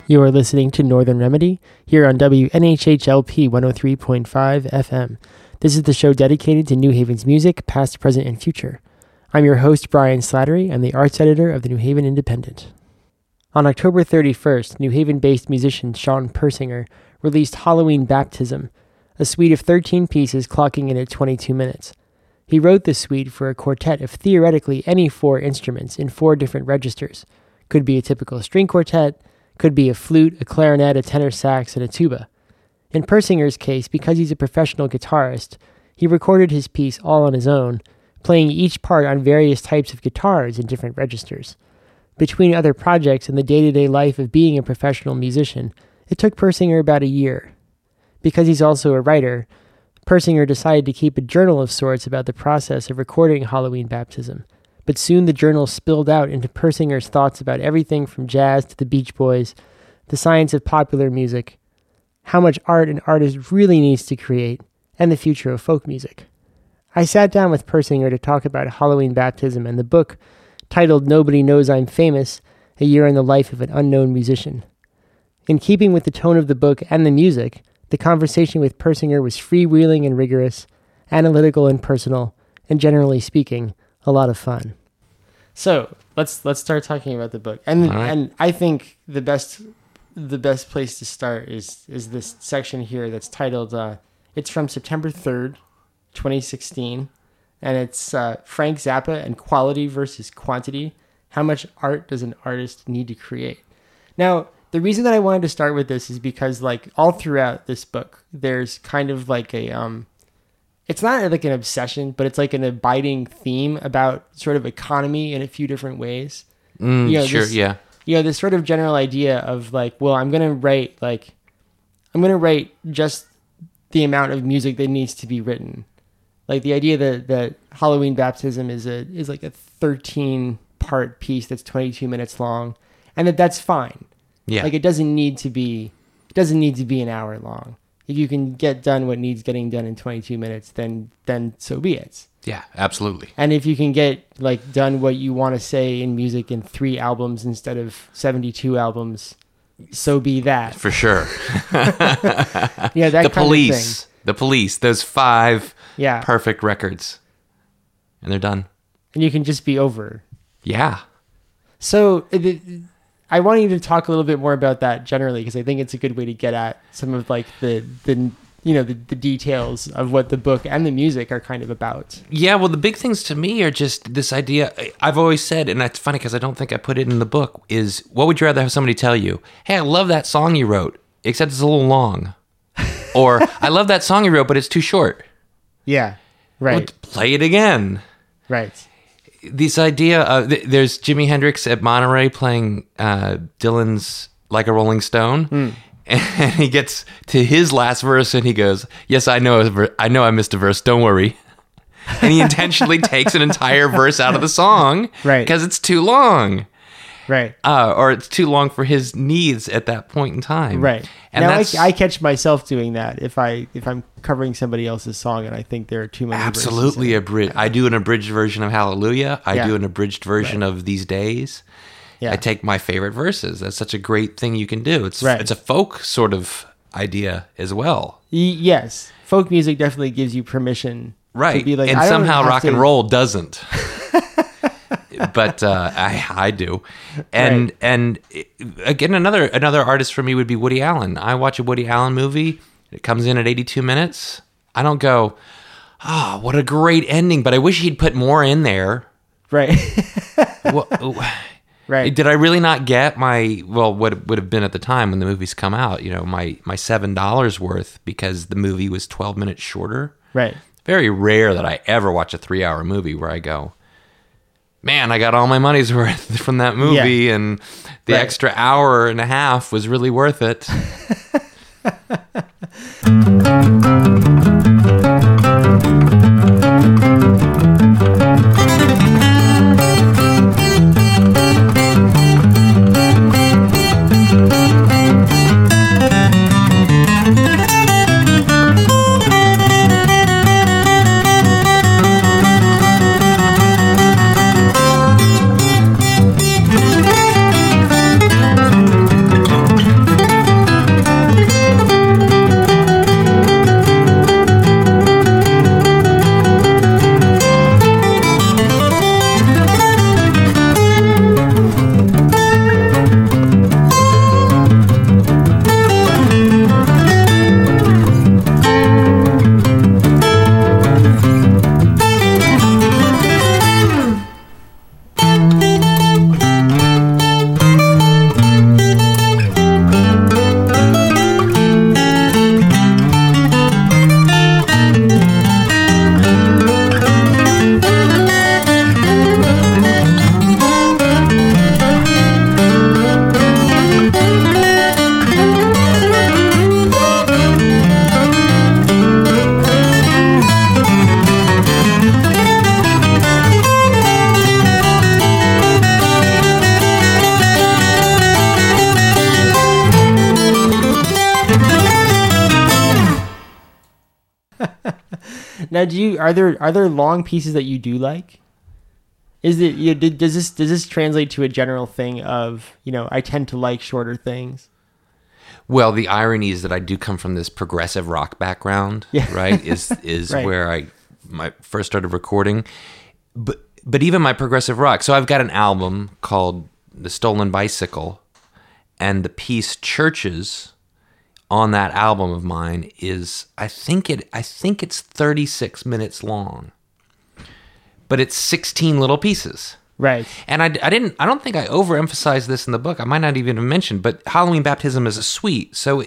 You are listening to Northern Remedy here on WNHHLP 103.5 FM. This is the show dedicated to New Haven's music, past, present, and future. I'm your host, Brian Slattery. I'm the arts editor of the New Haven Independent. On October 31st, New Haven-based musician Sean Persinger released Halloween Baptism, a suite of 13 pieces clocking in at 22 minutes. He wrote this suite for a quartet of theoretically any 4 instruments in 4 different registers. Could be a typical string quartet, could be a flute, a clarinet, a tenor sax, and a tuba. In Persinger's case, because he's a professional guitarist, he recorded his piece all on his own, playing each part on various types of guitars in different registers. Between other projects and the day-to-day life of being a professional musician, it took Persinger about a year. Because he's also a writer, Persinger decided to keep a journal of sorts about the process of recording Halloween Baptism. But soon the journal spilled out into Persinger's thoughts about everything from jazz to the Beach Boys, the science of popular music, how much art an artist really needs to create, and the future of folk music. I sat down with Persinger to talk about Halloween Baptism and the book, titled Nobody Knows I'm Famous, A Year in the Life of an Unknown Musician. In keeping with the tone of the book and the music, the conversation with Persinger was freewheeling and rigorous, analytical and personal, and generally speaking, a lot of fun. So let's start talking about the book, and I think the best place to start is this section here that's titled. It's from September 3rd, 2016, and it's Frank Zappa and Quality versus Quantity. How much art does an artist need to create? Now, the reason that I wanted to start with this is because, like, all throughout this book, there's kind of like a it's not like an obsession, but it's like an abiding theme about sort of economy in a few different ways. This sort of general idea of like, well, I'm going to write just the amount of music that needs to be written. Like the idea that Halloween Baptism is like a 13-part piece that's 22 minutes long, and that's fine. Yeah. Like it doesn't need to be an hour long. If you can get done what needs getting done in 22 minutes, then so be it. Yeah, absolutely. And if you can get like done what you want to say in music in 3 albums instead of 72 albums, so be that. For sure. Yeah, that kind of thing. The Police, those 5 perfect records. And they're done. And you can just be over. Yeah. So I want you to talk a little bit more about that generally, because I think it's a good way to get at some of like the details of what the book and the music are kind of about. Yeah, well, the big things to me are just this idea. I've always said, and it's funny because I don't think I put it in the book, is what would you rather have somebody tell you? Hey, I love that song you wrote, except it's a little long. Or, I love that song you wrote, but it's too short. Yeah, right. Well, play it again. Right. This idea of, there's Jimi Hendrix at Monterey playing Dylan's Like a Rolling Stone, and he gets to his last verse and he goes, "Yes, I know I missed a verse, don't worry." And he intentionally takes an entire verse out of the song, right? Because it's too long, right? Or it's too long for his needs at that point in time, right? And now I catch myself doing that if I'm covering somebody else's song and I think there are too many. Absolutely, I do an abridged version of Hallelujah. I do an abridged version of These Days. Yeah. I take my favorite verses. That's such a great thing you can do. It's a folk sort of idea as well. Yes, folk music definitely gives you permission, right? To be like, and somehow rock and roll doesn't. But I do, and again, another artist for me would be Woody Allen. I watch a Woody Allen movie. It comes in at 82 minutes. I don't go, "Oh, what a great ending!" But I wish he'd put more in there. Right. Right. Did I really not get what would have been at the time when the movies come out? You know, my $7 worth because the movie was 12 minutes shorter. Right. Very rare that I ever watch a 3-hour movie where I go, man, I got all my money's worth from that movie, and the extra hour and a half was really worth it. Now, are there long pieces that you do like? Is it does this translate to a general thing of, I tend to like shorter things? Well, the irony is that I do come from this progressive rock background, right? Is Right. where I first started recording. But even my progressive rock. So I've got an album called The Stolen Bicycle, and the piece Churches on that album of mine is I think it's 36 minutes long. But it's 16 little pieces. Right. And I don't think I overemphasized this in the book. I might not even have mentioned, but Halloween Baptism is a suite. So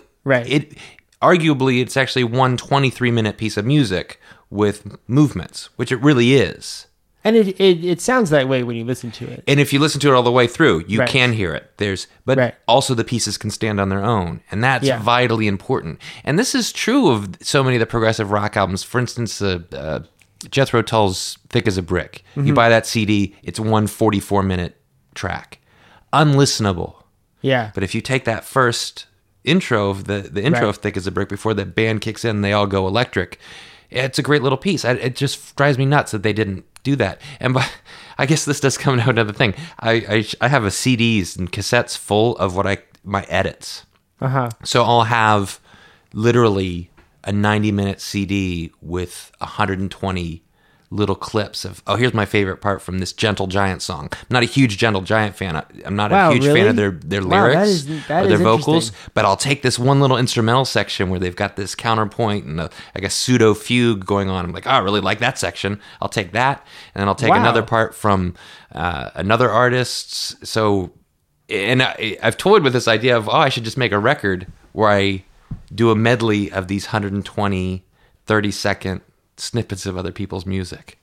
arguably it's actually one 23-minute piece of music with movements, which it really is. And it sounds that way when you listen to it. And if you listen to it all the way through, you can hear it. But also the pieces can stand on their own, and that's vitally important. And this is true of so many of the progressive rock albums. For instance, Jethro Tull's Thick as a Brick. You buy that CD, it's one 44-minute track. Unlistenable. Yeah. But if you take that first intro of the intro of Thick as a Brick before the band kicks in and they all go electric, it's a great little piece. It just drives me nuts that they didn't do that. And I guess this does come to another thing. I have a CDs and cassettes full of my edits. Uh-huh. So I'll have literally a 90-minute CD with 120 little clips of, here's my favorite part from this Gentle Giant song. I'm not a huge Gentle Giant fan. I'm not a huge fan of their lyrics or their vocals, but I'll take this one little instrumental section where they've got this counterpoint and like a pseudo fugue going on. I'm like, I really like that section. I'll take that, and then I'll take another part from another artist. So, and I've toyed with this idea of, I should just make a record where I do a medley of these 120, 30-second snippets of other people's music.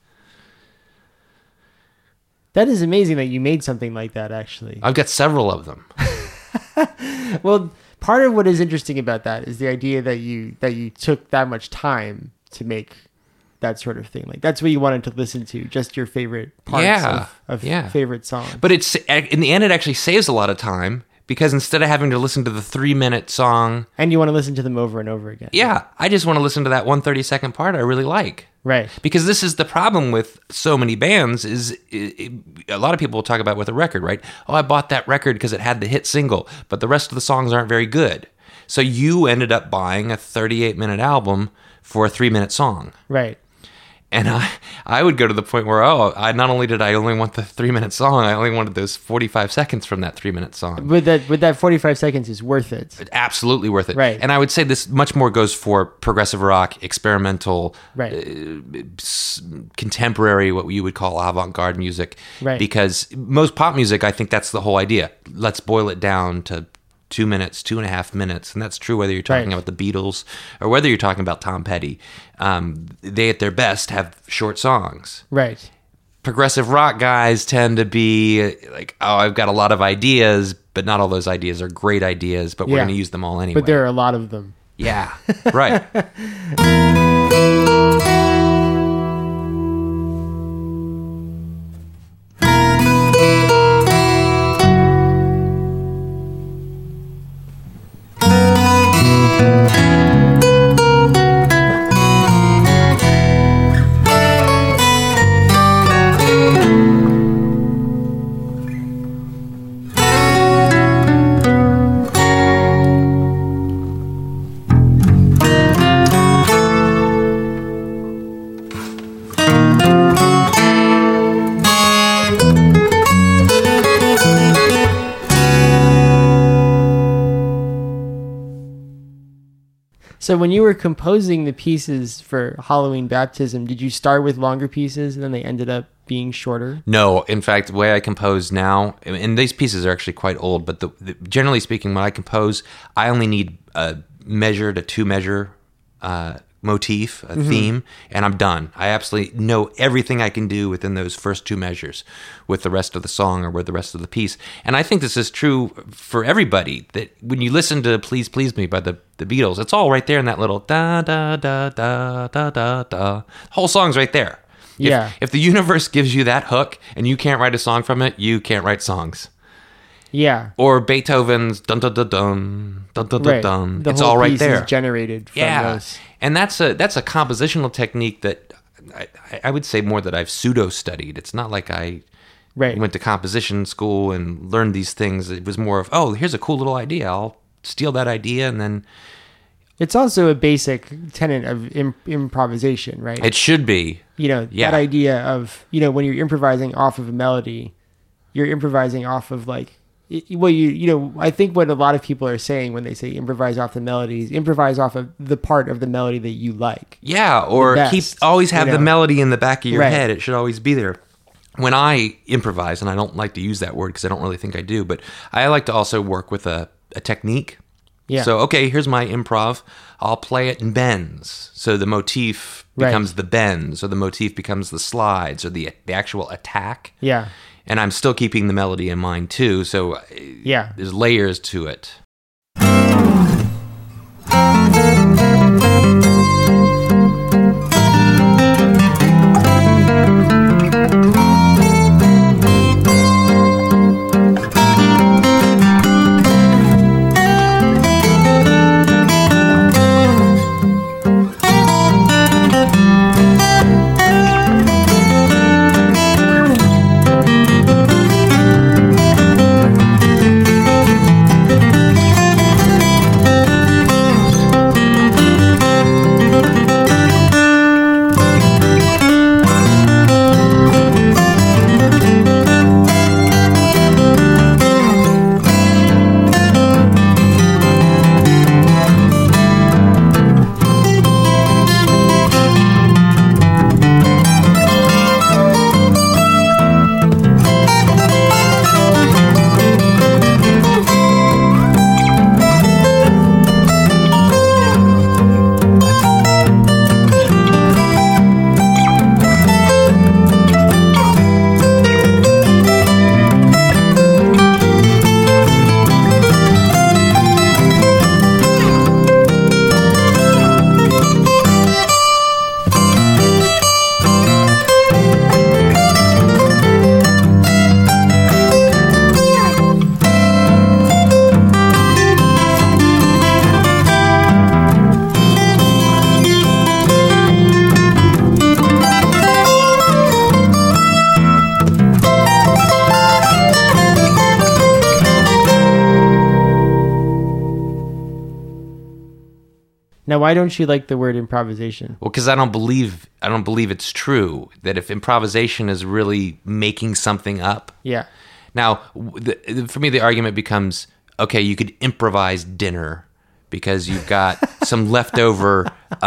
That is amazing that you made something like that, actually. I've got several of them. Well, part of what is interesting about that is the idea that you took that much time to make that sort of thing. Like, that's what you wanted to listen to, just your favorite parts of favorite songs. But in the end, it actually saves a lot of time, because instead of having to listen to the 3-minute song... And you want to listen to them over and over again. Yeah, I just want to listen to that 1 30-second part I really like. Right. Because this is the problem with so many bands is a lot of people will talk about with a record, right? I bought that record because it had the hit single, but the rest of the songs aren't very good. So you ended up buying a 38-minute album for a 3-minute song. Right. And I would go to the point where, not only did I only want the 3-minute song, I only wanted those 45 seconds from that 3-minute song. With that 45 seconds is worth it. It's absolutely worth it. Right. And I would say this much more goes for progressive rock, experimental, contemporary, what you would call avant-garde music. Right. Because most pop music, I think that's the whole idea. Let's boil it down to 2 minutes, 2.5 minutes. And that's true whether you're talking about the Beatles or whether you're talking about Tom Petty. They, at their best, have short songs. Right. Progressive rock guys tend to be like, I've got a lot of ideas, but not all those ideas are great ideas, but we're going to use them all anyway. But there are a lot of them. Yeah, right. So when you were composing the pieces for Halloween Baptism, did you start with longer pieces and then they ended up being shorter? No, in fact, the way I compose now, and these pieces are actually quite old, but generally speaking, when I compose, I only need a measure to 2-measure motif, a theme, and I'm done. I absolutely know everything I can do within those first 2 measures with the rest of the song or with the rest of the piece. And I think this is true for everybody, that when you listen to Please Please Me by the Beatles, it's all right there in that little da da da da da da da. The whole song's right there. If the universe gives you that hook and you can't write a song from it, you can't write songs. Yeah. Or Beethoven's dun dun dun dun dun dun dun dun. The it's whole all right piece there. is generated from those. And that's a compositional technique that I would say more that I've pseudo studied. It's not like I went to composition school and learned these things. It was more of, oh, here's a cool little idea. I'll steal that idea and then. It's also a basic tenet of improvisation, right? It should be. That idea of, when you're improvising off of a melody, you're improvising off of like, I think what a lot of people are saying when they say improvise off the melodies, improvise off of the part of the melody that you like. Yeah, or always have the melody in the back of your head. It should always be there. When I improvise, and I don't like to use that word because I don't really think I do, but I like to also work with a technique. Yeah. So, okay, here's my improv. I'll play it in bends. So the motif becomes the bends, or the motif becomes the slides, or the actual attack. Yeah. And I'm still keeping the melody in mind, too. So there's layers to it. Now, why don't you like the word improvisation? Well, because I don't believe it's true that if improvisation is really making something up. Yeah. Now, for me, the argument becomes, okay, you could improvise dinner because you've got some leftover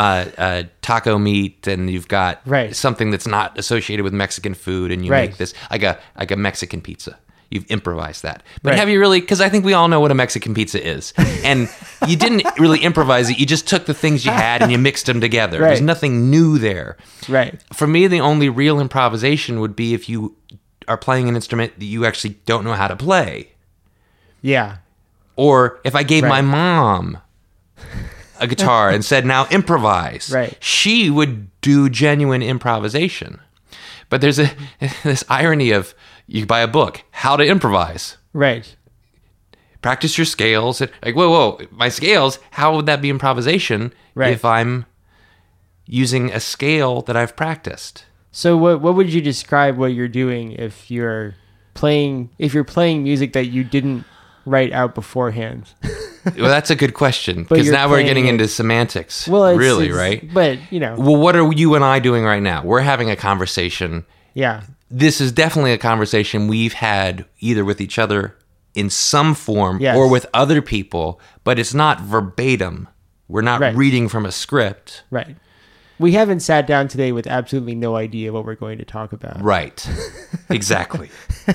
taco meat and you've got something that's not associated with Mexican food, and you make this like a Mexican pizza. You've improvised that. But have you really, because I think we all know what a Mexican pizza is. And you didn't really improvise it. You just took the things you had and you mixed them together. There's nothing new there. Right. For me, the only real improvisation would be if you are playing an instrument that you actually don't know how to play. Yeah. Or if I gave my mom a guitar and said, now improvise. Right. She would do genuine improvisation. But there's this irony of, you buy a book, How to Improvise. Right. Practice your scales. Like, whoa, my scales, how would that be improvisation if I'm using a scale that I've practiced? So what would you describe what you're doing if you're playing music that you didn't write out beforehand? Well, that's a good question, because now we're getting into semantics. Well, really, right? But, Well, what are you and I doing right now? We're having a conversation. Yeah. This is definitely a conversation we've had either with each other in some form or with other people, but it's not verbatim. We're not reading from a script. Right. We haven't sat down today with absolutely no idea what we're going to talk about. Right. Exactly.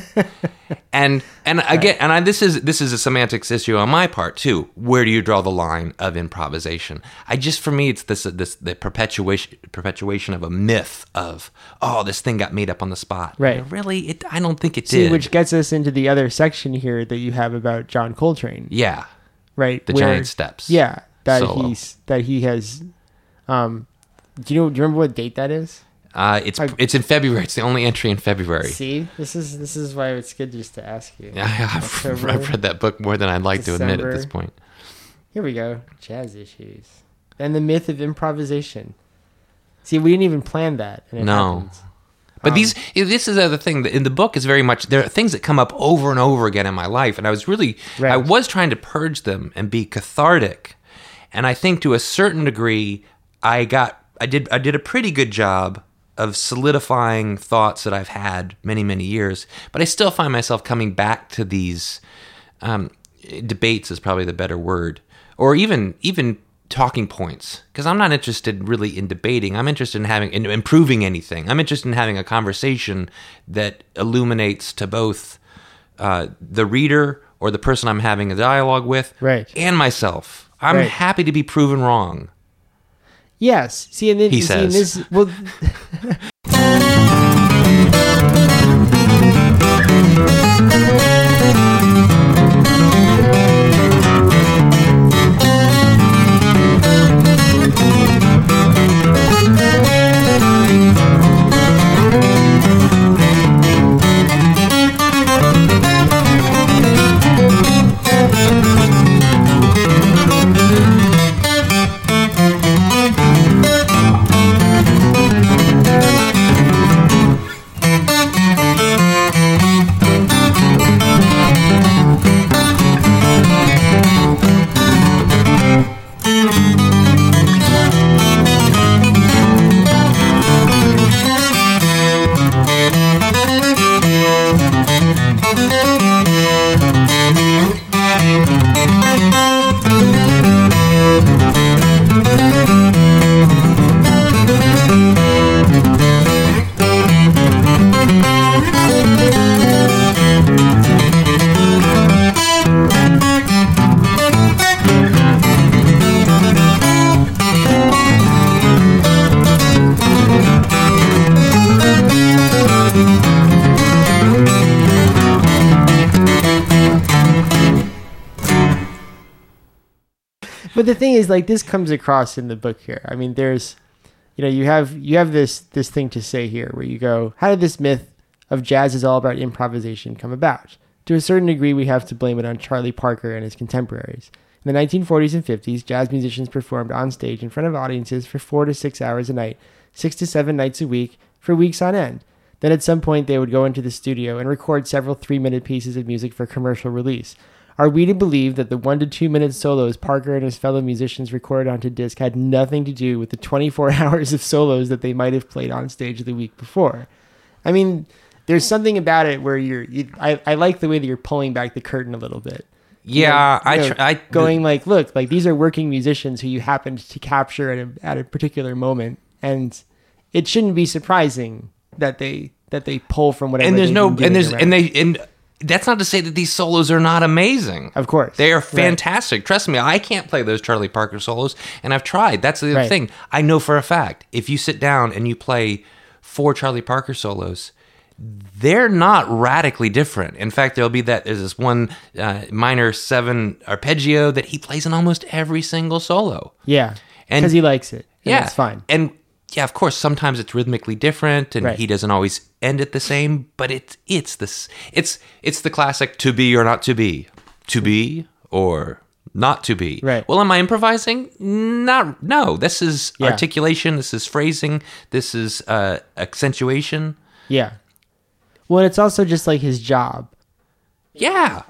And again, this is a semantics issue on my part too. Where do you draw the line of improvisation? For me, it's the perpetuation of a myth of, oh, this thing got made up on the spot. Right. Really, I don't think it did. Which gets us into the other section here that you have about John Coltrane. Yeah. Right. The Giant Steps. Yeah. Solo. That he has. Do you remember what date that is? It's in February. It's the only entry in February. See, this is why it's good just to ask you. I've read that book more than I'd like to admit at this point. Here we go. Jazz Issues. and the myth of improvisation. See, we didn't even plan that, and it happens. But this is the other thing. In the book is very much, there are things that come up over and over again in my life, and I was trying to purge them and be cathartic. And I think to a certain degree, I did a pretty good job of solidifying thoughts that I've had many, many years. But I still find myself coming back to these debates is probably the better word, or even talking points, because I'm not interested really in debating. I'm interested in improving anything. I'm interested in having a conversation that illuminates to both the reader or the person I'm having a dialogue with, and myself. I'm happy to be proven wrong. Yes. See, and then, he says. But the thing is, like, this comes across in the book here. I mean, there's, you have this thing to say here where you go, how did this myth of jazz is all about improvisation come about? To a certain degree, we have to blame it on Charlie Parker and his contemporaries. In the 1940s and 50s, jazz musicians performed on stage in front of audiences for 4 to 6 hours a night, 6 to 7 nights a week, for weeks on end. Then at some point, they would go into the studio and record several 3-minute pieces of music for commercial release. Are we to believe that the 1 to 2 minute solos Parker and his fellow musicians recorded onto disc had nothing to do with the 24 hours of solos that they might have played on stage the week before? I mean, there's something about it where I like the way that you're pulling back the curtain a little bit. Yeah, going like, look, like these are working musicians who you happened to capture at a particular moment, and it shouldn't be surprising that they pull from whatever. And that's not to say that these solos are not amazing. Of course. They are fantastic. Right. Trust me, I can't play those Charlie Parker solos, and I've tried. That's the other thing. I know for a fact, if you sit down and you play 4 Charlie Parker solos, they're not radically different. In fact, there's this one minor 7 arpeggio that he plays in almost every single solo. Yeah, because he likes it. Yeah, it's fine. And yeah, of course, sometimes it's rhythmically different, and he doesn't always end it the same. But it's the classic to be or not to be or not to be. Right. Well, am I improvising? No. This is articulation. This is phrasing. This is accentuation. Yeah. Well, it's also just like his job. Yeah.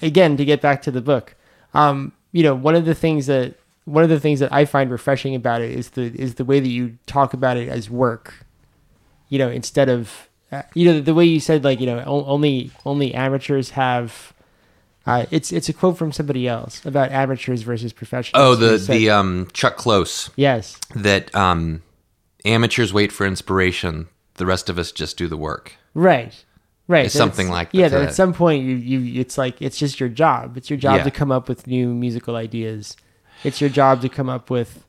again, to get back to the book, one of the things that I find refreshing about it is the way that you talk about it as work, instead of, the way you said, like, only amateurs have, it's a quote from somebody else about amateurs versus professionals. Oh, the Chuck Close. Yes. That amateurs wait for inspiration. The rest of us just do the work. Right. It's something like that. Yeah, that at some point you it's like it's just your job. It's your job to come up with new musical ideas. It's your job to come up with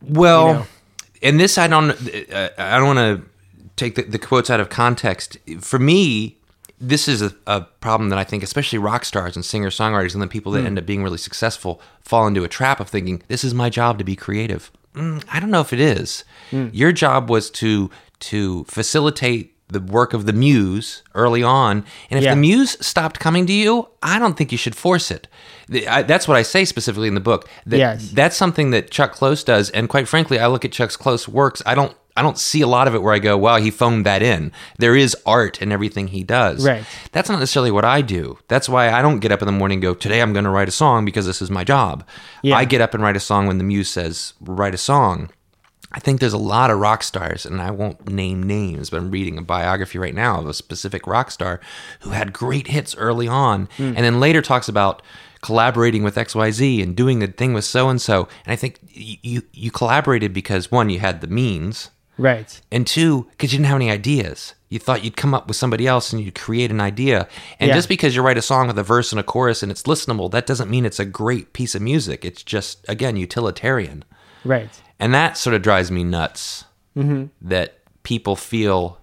and this I don't want to take the quotes out of context. For me, this is a problem that I think especially rock stars and singer-songwriters and the people that end up being really successful fall into a trap of thinking, this is my job to be creative. I don't know if it is. Your job was to facilitate the work of the muse early on, and if the muse stopped coming to you, I don't think you should force it. That's what I say specifically in the book. That's something that Chuck Close does, and quite frankly, I look at Chuck Close works. I don't see a lot of it where I go, wow, he phoned that in. There is art in everything he does. Right. That's not necessarily what I do. That's why I don't get up in the morning and go, today I'm going to write a song because this is my job. Yeah. I get up and write a song when the muse says, write a song. I think there's a lot of rock stars, and I won't name names, but I'm reading a biography right now of a specific rock star who had great hits early on, and then later talks about collaborating with XYZ and doing the thing with so-and-so. And I think you collaborated because, one, you had the means. Right. And two, because you didn't have any ideas. You thought you'd come up with somebody else and you'd create an idea. And just because you write a song with a verse and a chorus and it's listenable, that doesn't mean it's a great piece of music. It's just, again, utilitarian. Right. And that sort of drives me nuts, that people feel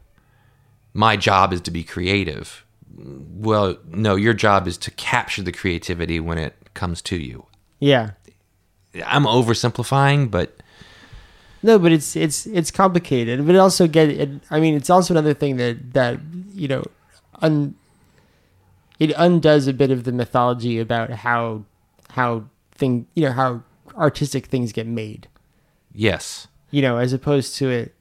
my job is to be creative. Well, no, your job is to capture the creativity when it comes to you. Yeah. I'm oversimplifying, but... No, but it's complicated. But it's also another thing that it undoes a bit of the mythology about how artistic things get made. Yes. As opposed to it,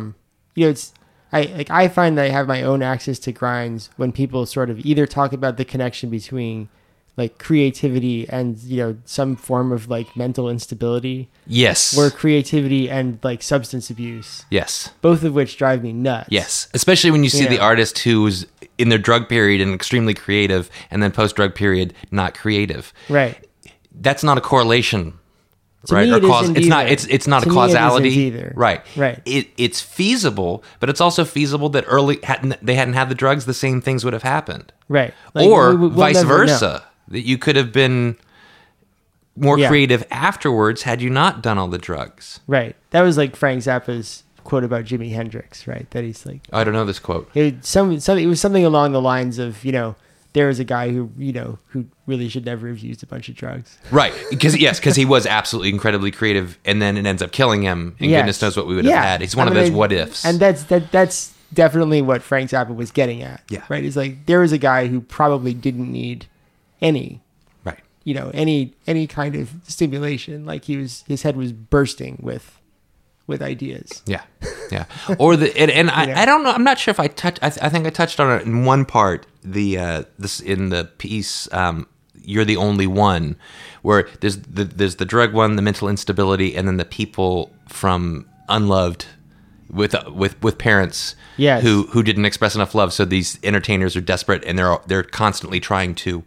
I find that I have my own access to grinds when people sort of either talk about the connection between like creativity and, some form of like mental instability. Yes. Or creativity and like substance abuse. Yes. Both of which drive me nuts. Yes. Especially when you see the artist who's in their drug period and extremely creative and then post-drug period not creative. Right. That's not a correlation. To right? me, Or it cause isn't it's not either. it's not To a me, it isn't causality. either. Right. Right. It's feasible, but it's also feasible that they hadn't had the drugs, the same things would have happened. Right. Like, or we'll vice never versa. know. That you could have been more creative afterwards had you not done all the drugs. Right. That was like Frank Zappa's quote about Jimi Hendrix, right? That he's like, I don't know this quote. it was something along the lines of, there was a guy who really should never have used a bunch of drugs. Right. Because he was absolutely incredibly creative, and then it ends up killing him, and goodness knows what we would have had. He's one of those what ifs. And that's definitely what Frank Zappa was getting at. Yeah. Right. It's like, there was a guy who probably didn't need any, right. Any kind of stimulation. Like his head was bursting with ideas. Yeah. Yeah. Or I don't know. I'm not sure if I touched. I think I touched on it in one part. This in the piece. You're the only one, where there's the drug one, the mental instability, and then the people from unloved with parents who didn't express enough love. So these entertainers are desperate, and they're constantly trying to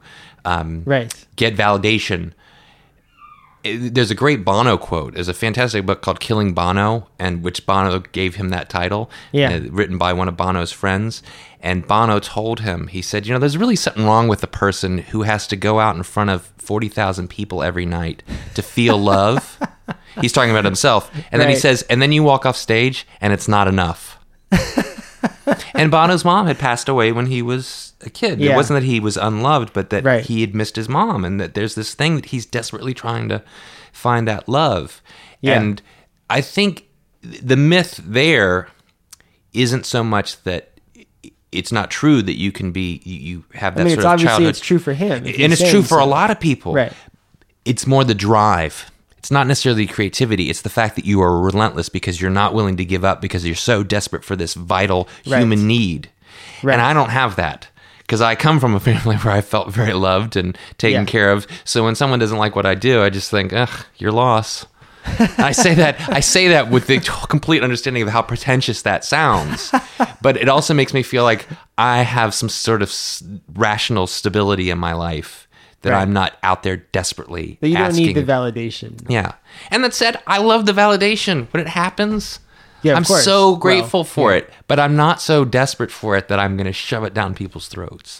get validation. There's a great Bono quote. There's a fantastic book called Killing Bono, and which Bono gave him that title, written by one of Bono's friends. And Bono told him, he said, there's really something wrong with the person who has to go out in front of 40,000 people every night to feel love. He's talking about himself. And then he says, and then you walk off stage and it's not enough. And Bono's mom had passed away when he was a kid. It wasn't that he was unloved, but that he had missed his mom, and that there's this thing that he's desperately trying to find that love. Yeah. And I think the myth there isn't so much that it's not true that you can be, you have that sort of childhood. Obviously it's true for him. And it's true for a lot of people. Right. It's more the drive. It's not necessarily creativity. It's the fact that you are relentless because you're not willing to give up because you're so desperate for this vital human need. Right. And I don't have that. because I come from a family where I felt very loved and taken care of. So when someone doesn't like what I do, I just think, ugh, your loss. I say that with the complete understanding of how pretentious that sounds, but it also makes me feel like I have some sort of rational stability in my life that I'm not out there desperately But you don't asking. need the validation. Yeah. And that said, I love the validation when it happens. Yeah, of I'm course. so grateful for it, but I'm not so desperate for it that I'm going to shove it down people's throats.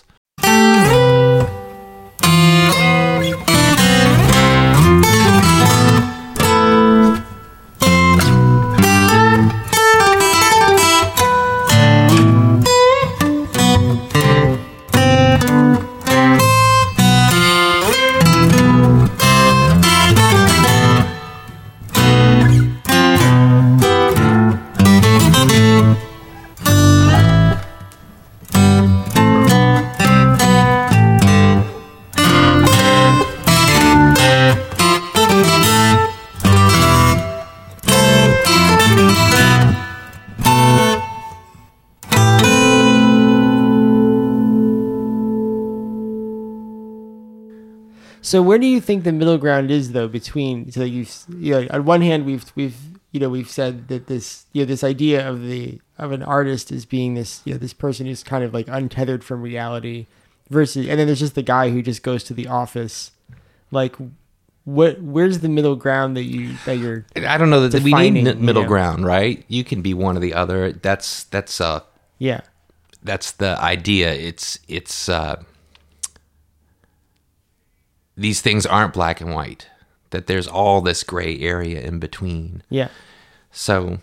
So where do you think the middle ground is, though, between? So on one hand, we've said that this idea of an artist as being this this person who's kind of like untethered from reality, versus, and then there's just the guy who just goes to the office. Like, where's the middle ground that you're? I don't know that we need middle you know? ground, right? You can be one or the other. That's the idea. It's these things aren't black and white, that there's all this gray area in between. Yeah. So,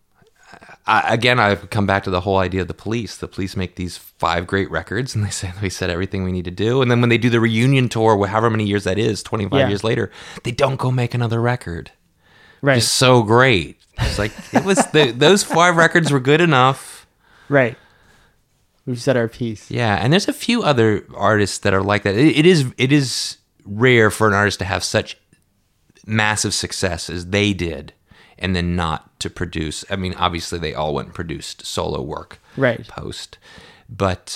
I've come back to the whole idea of the police. The police make these 5 great records, and they say we said everything we need to do. And then when they do the reunion tour, however many years that is, 25 years later, they don't go make another record. Right. Just so great. It's like, it was those 5 records were good enough. Right. We've said our piece. Yeah, and there's a few other artists that are like that. It is rare for an artist to have such massive success as they did and then not to produce. I mean, obviously they all went and produced solo work post, but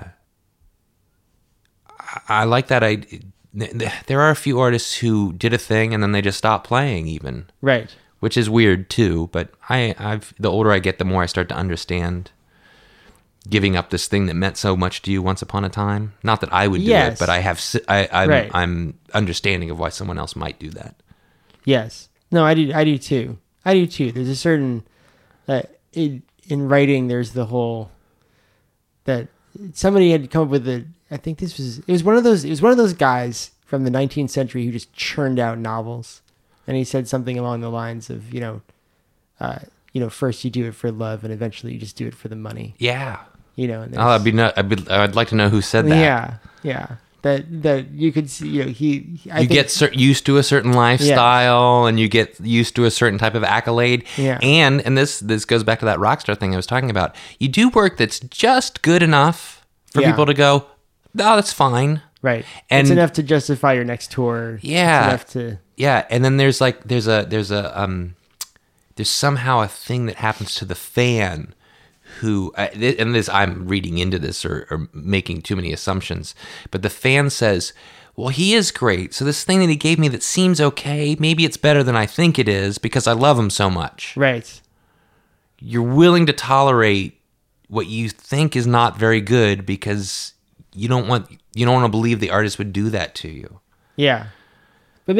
I like that. There are a few artists who did a thing and then they just stopped playing even, right, which is weird too. But the older I get, the more I start to understand giving up this thing that meant so much to you once upon a time. Not that I would do it, but I'm understanding of why someone else might do that. Yes. No, I do too. There's a certain in writing. There's the whole that somebody had come up with it. I think it was one of those guys from the 19th century who just churned out novels, and he said something along the lines of first you do it for love, and eventually you just do it for the money. Yeah. And I'd like to know who said that. Yeah. That you could see, you get used to a certain lifestyle, and you get used to a certain type of accolade. Yeah. And this goes back to that rock star thing I was talking about. You do work that's just good enough for people to go, oh, that's fine. Right. And it's enough to justify your next tour. Yeah. It's enough to. Yeah. And then there's somehow a thing that happens to the fan who, and this, I'm reading into this or making too many assumptions, but the fan says, well, he is great. So this thing that he gave me that seems okay, maybe it's better than I think it is because I love him so much. Right. You're willing to tolerate what you think is not very good because you don't want to believe the artist would do that to you. Yeah. But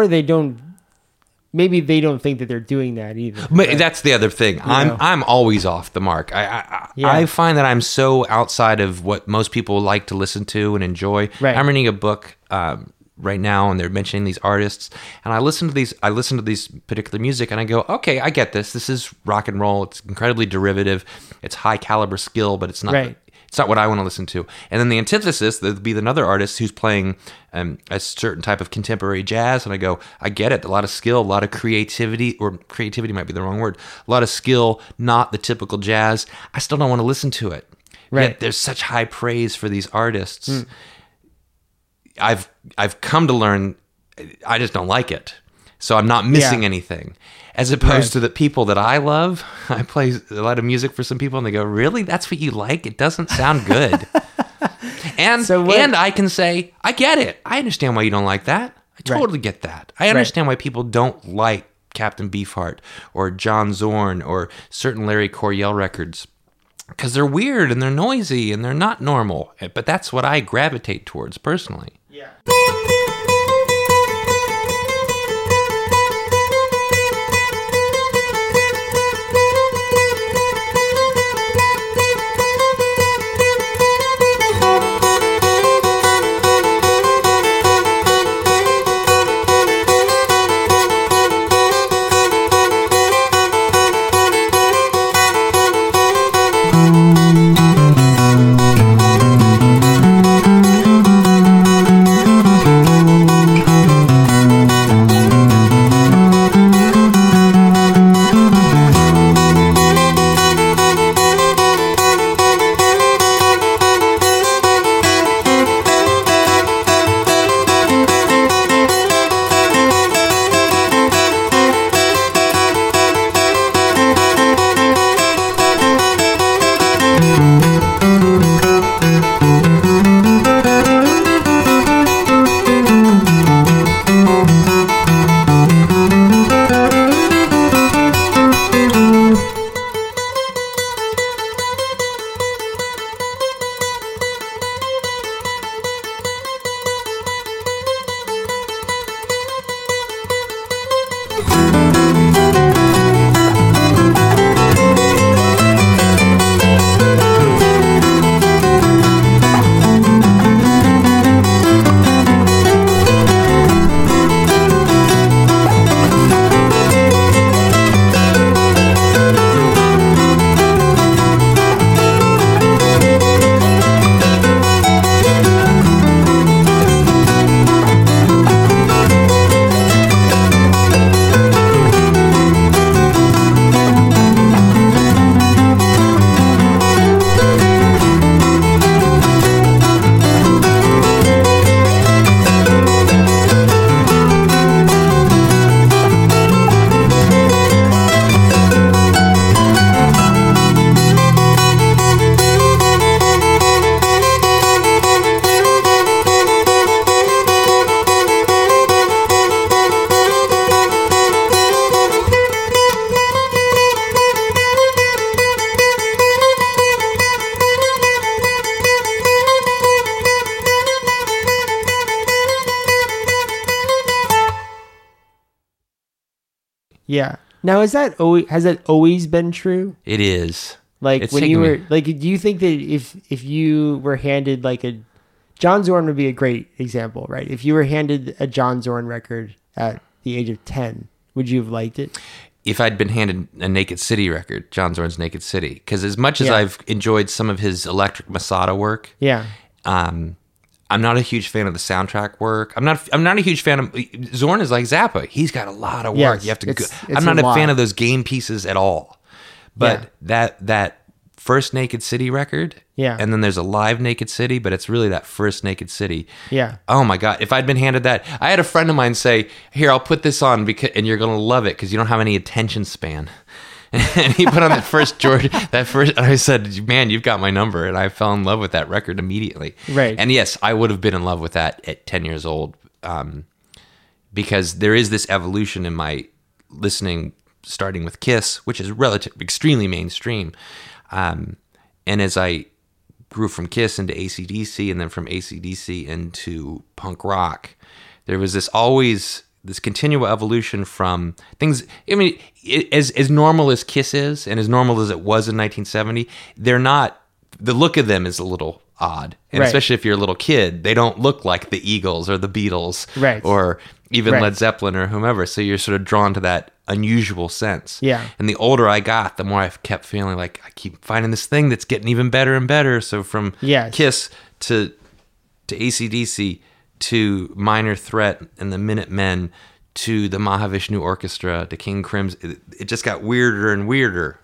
maybe they don't think that they're doing that either. But that's the other thing. I'm always off the mark. I find that I'm so outside of what most people like to listen to and enjoy. Right. I'm reading a book right now, and they're mentioning these artists, and I listen to these particular music, and I go, okay, I get this. This is rock and roll. It's incredibly derivative. It's high caliber skill, but it's not. Right. It's not what I want to listen to. And then the antithesis, there'd be another artist who's playing a certain type of contemporary jazz. And I go, I get it. A lot of skill, a lot of creativity, or creativity might be the wrong word. A lot of skill, not the typical jazz. I still don't want to listen to it. Right. Yet there's such high praise for these artists. I've come to learn I just don't like it. So I'm not missing anything. As opposed to the people that I love, I play a lot of music for some people and they go, really? That's what you like? It doesn't sound good. And I can say, I get it. I understand why you don't like that. I totally get that. I understand why people don't like Captain Beefheart or John Zorn or certain Larry Coryell records, because they're weird and they're noisy and they're not normal. But that's what I gravitate towards personally. Yeah. Yeah. Now, has that always been true? It is. Like, It's when you were taken me- like, do you think that if you were handed like a John Zorn would be a great example, right? If you were handed a John Zorn record at the age of 10, would you have liked it? If I'd been handed a Naked City record, John Zorn's Naked City, because as much as Yeah. I've enjoyed some of his Electric Masada work, Yeah. I'm not a huge fan of the soundtrack work. I'm not a huge fan of Zorn. Is like Zappa. He's got a lot of work. Yes, You have to. it's I'm not a a fan lot. of those game pieces at all. But that first Naked City record, Yeah. and then there's a live Naked City, but it's really that first Naked City. Yeah. Oh my God! If I'd been handed that, I had a friend of mine say, "Here, I'll put this on and you're gonna love it because you don't have any attention span." And he put on that first and I said, "Man, you've got my number," and I fell in love with that record immediately. Right. And yes, I would have been in love with that at 10 years old, because there is this evolution in my listening, starting with Kiss, which is extremely mainstream, and as I grew from Kiss into AC/DC, and then from AC/DC into punk rock, there was this continual evolution from things. I mean, as normal as Kiss is, and as normal as it was in 1970, they're not. The look of them is a little odd, and Right. especially if you're a little kid, they don't look like the Eagles or the Beatles, Right. or even Right. Led Zeppelin or whomever. So you're sort of drawn to that unusual sense. Yeah. And the older I got, the more I kept feeling like I keep finding this thing that's getting even better and better. So from Yes. Kiss to AC/DC to Minor Threat and the Minutemen to the Mahavishnu Orchestra to King Crimson, it just got weirder and weirder.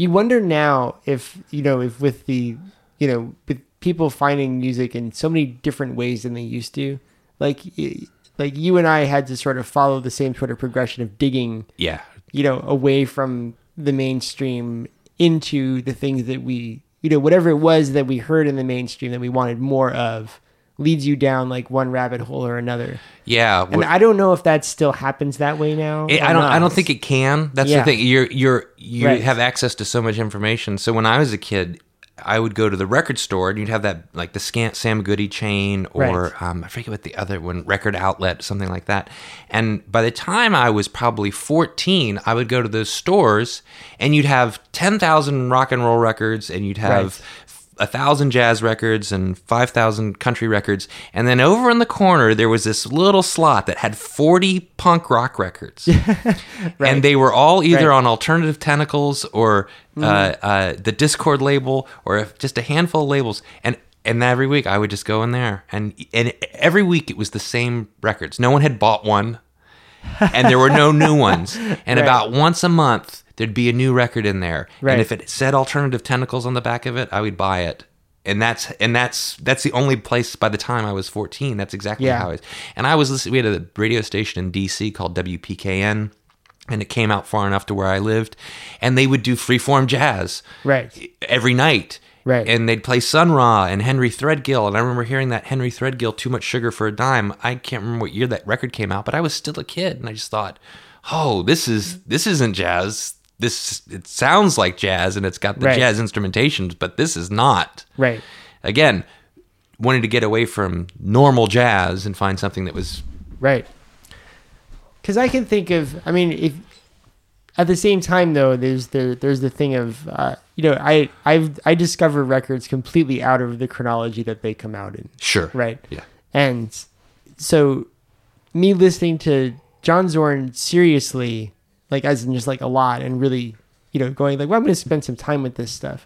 you wonder now if with the, with people finding music in so many different ways than they used to, like you and I had to sort of follow the same sort of progression of digging, away from the mainstream into the things that we, whatever it was that we heard in the mainstream that we wanted more of, leads you down like one rabbit hole or another. Yeah. And I don't know if that still happens that way now. I don't think it can. That's the thing. You Right. have access to so much information. So when I was a kid, I would go to the record store and you'd have that, like the Sam Goody chain, or I forget what the other one, Record Outlet, something like that. And by the time I was probably 14, I would go to those stores and you'd have 10,000 rock and roll records, and you'd have 1,000 jazz records and 5,000 country records. And then over in the corner, there was this little slot that had 40 punk rock records. And they were all either on Alternative Tentacles or the Discord label, or just a handful of labels. And every week I would just go in there. And every week it was the same records. No one had bought one. And there were no new ones. And about once a month, there'd be a new record in there. Right. And if it said Alternative Tentacles on the back of it, I would buy it. And that's the only place. By the time I was 14, that's exactly how it. And I was listening. We had a radio station in DC called WPKN, and it came out far enough to where I lived, and they would do freeform jazz every night. Right. And they'd play Sun Ra and Henry Threadgill. And I remember hearing that Henry Threadgill, Too Much Sugar for a Dime. I can't remember what year that record came out, but I was still a kid, and I just thought, oh, this isn't jazz. It sounds like jazz, and it's got the jazz instrumentations, but this is not. Right. Again, wanting to get away from normal jazz and find something that was... Right. Because I can think of, if at the same time though, there's the thing of, I discover records completely out of the chronology that they come out in. Sure. Right. Yeah. And so me listening to John Zorn seriously, like as in just like a lot, and really, going like, well, I'm going to spend some time with this stuff,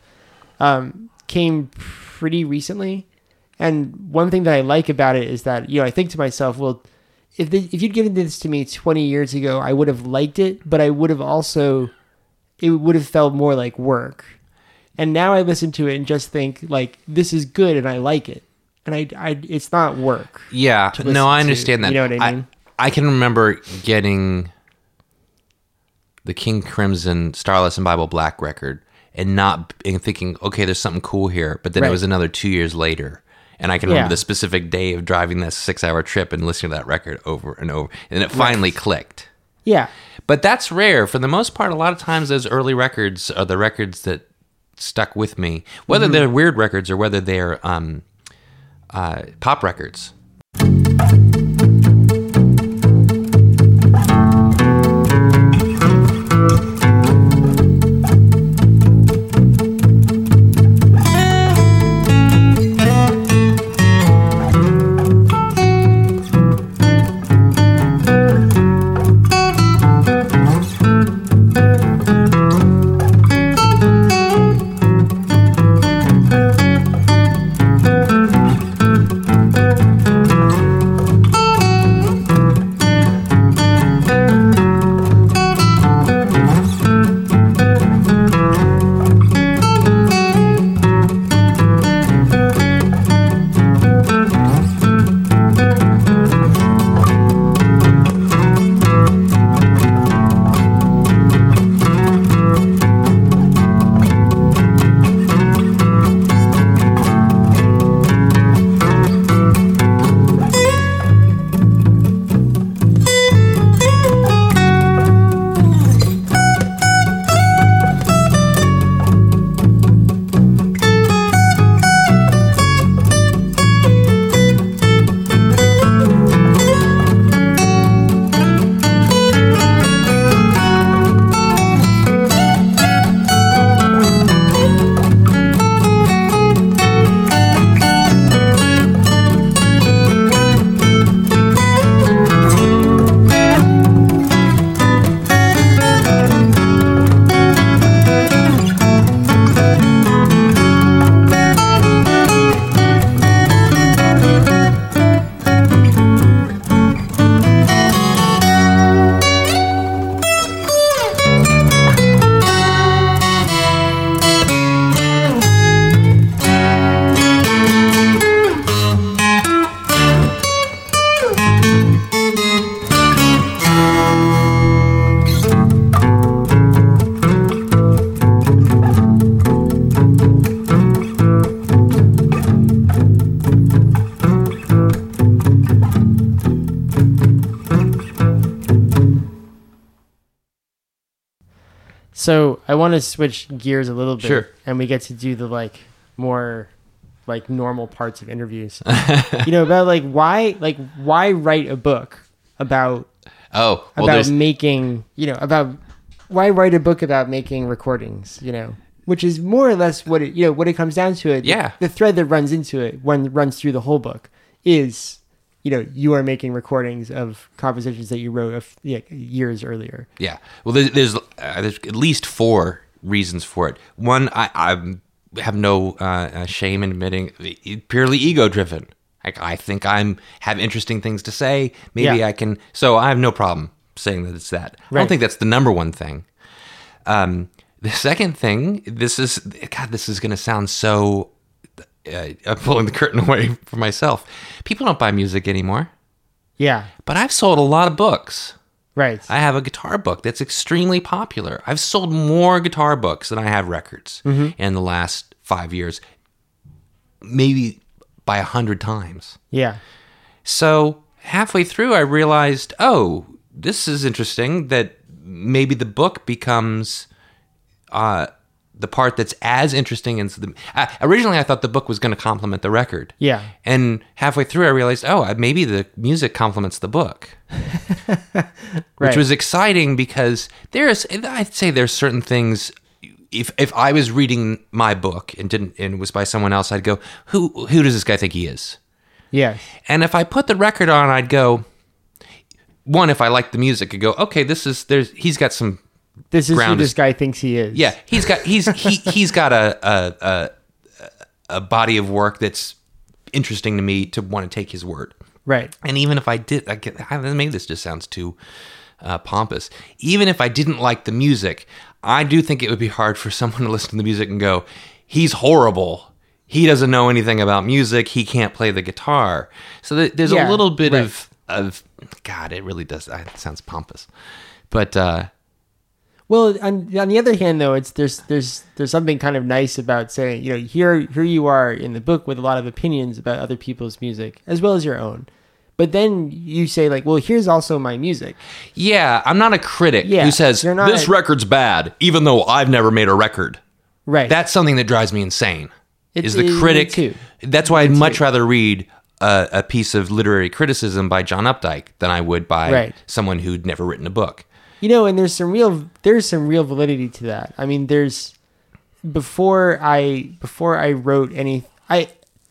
came pretty recently. And one thing that I like about it is that, I think to myself, well, if you'd given this to me 20 years ago, I would have liked it, but I would have also, it would have felt more like work. And now I listen to it and just think like, this is good and I like it. And I it's not work. Yeah. No, I understand that. You know what I mean? I can remember getting the King Crimson Starless and Bible Black record and thinking, okay, there's something cool here. But then it was another 2 years later. And I can remember the specific day of driving this 6-hour trip and listening to that record over and over. And it finally clicked. Yeah. But that's rare. For the most part, a lot of times those early records are the records that stuck with me. Whether they're weird records or whether they're pop records. So I want to switch gears a little bit, Sure. and we get to do the like more like normal parts of interviews. About why write a book about making about why write a book about making recordings, which is more or less what it comes down to. The thread that runs into it runs through the whole book is you are making recordings of compositions that you wrote years earlier. Yeah. Well, there's at least 4 reasons for it. One, I have no shame in admitting, purely ego-driven. I think have interesting things to say. Maybe I can. So I have no problem saying that it's that. Right. I don't think that's the number one thing. The second thing, this is going to sound so. I'm pulling the curtain away from myself. People don't buy music anymore. Yeah. But I've sold a lot of books. Right. I have a guitar book that's extremely popular. I've sold more guitar books than I have records in the last 5 years. Maybe by 100 times. Yeah. So halfway through, I realized, this is interesting, that maybe the book becomes... the part that's as interesting as originally I thought the book was going to complement the record. Yeah. And halfway through I realized, maybe the music complements the book. Right. Which was exciting because I'd say there's certain things, if I was reading my book and it was by someone else, I'd go, who does this guy think he is? Yeah. And if I put the record on, I'd go, one, if I like the music, I'd go, okay, he's got some. This is who this guy thinks he is. Yeah, he's got a body of work that's interesting to me to want to take his word. Right. And even if I did, maybe this just sounds too pompous. Even if I didn't like the music, I do think it would be hard for someone to listen to the music and go, he's horrible. He doesn't know anything about music. He can't play the guitar. So there's a little bit of God. It really does. It sounds pompous, but. Well, on the other hand, though, there's something kind of nice about saying, here you are in the book with a lot of opinions about other people's music as well as your own, but then you say like, well, here's also my music. Yeah, I'm not a critic who says this record's bad, even though I've never made a record. Right. That's something that drives me insane. Is the critic? Me too. That's why I'd much rather read a piece of literary criticism by John Updike than I would by someone who'd never written a book. And there's some real validity to that. I mean, before I wrote any, I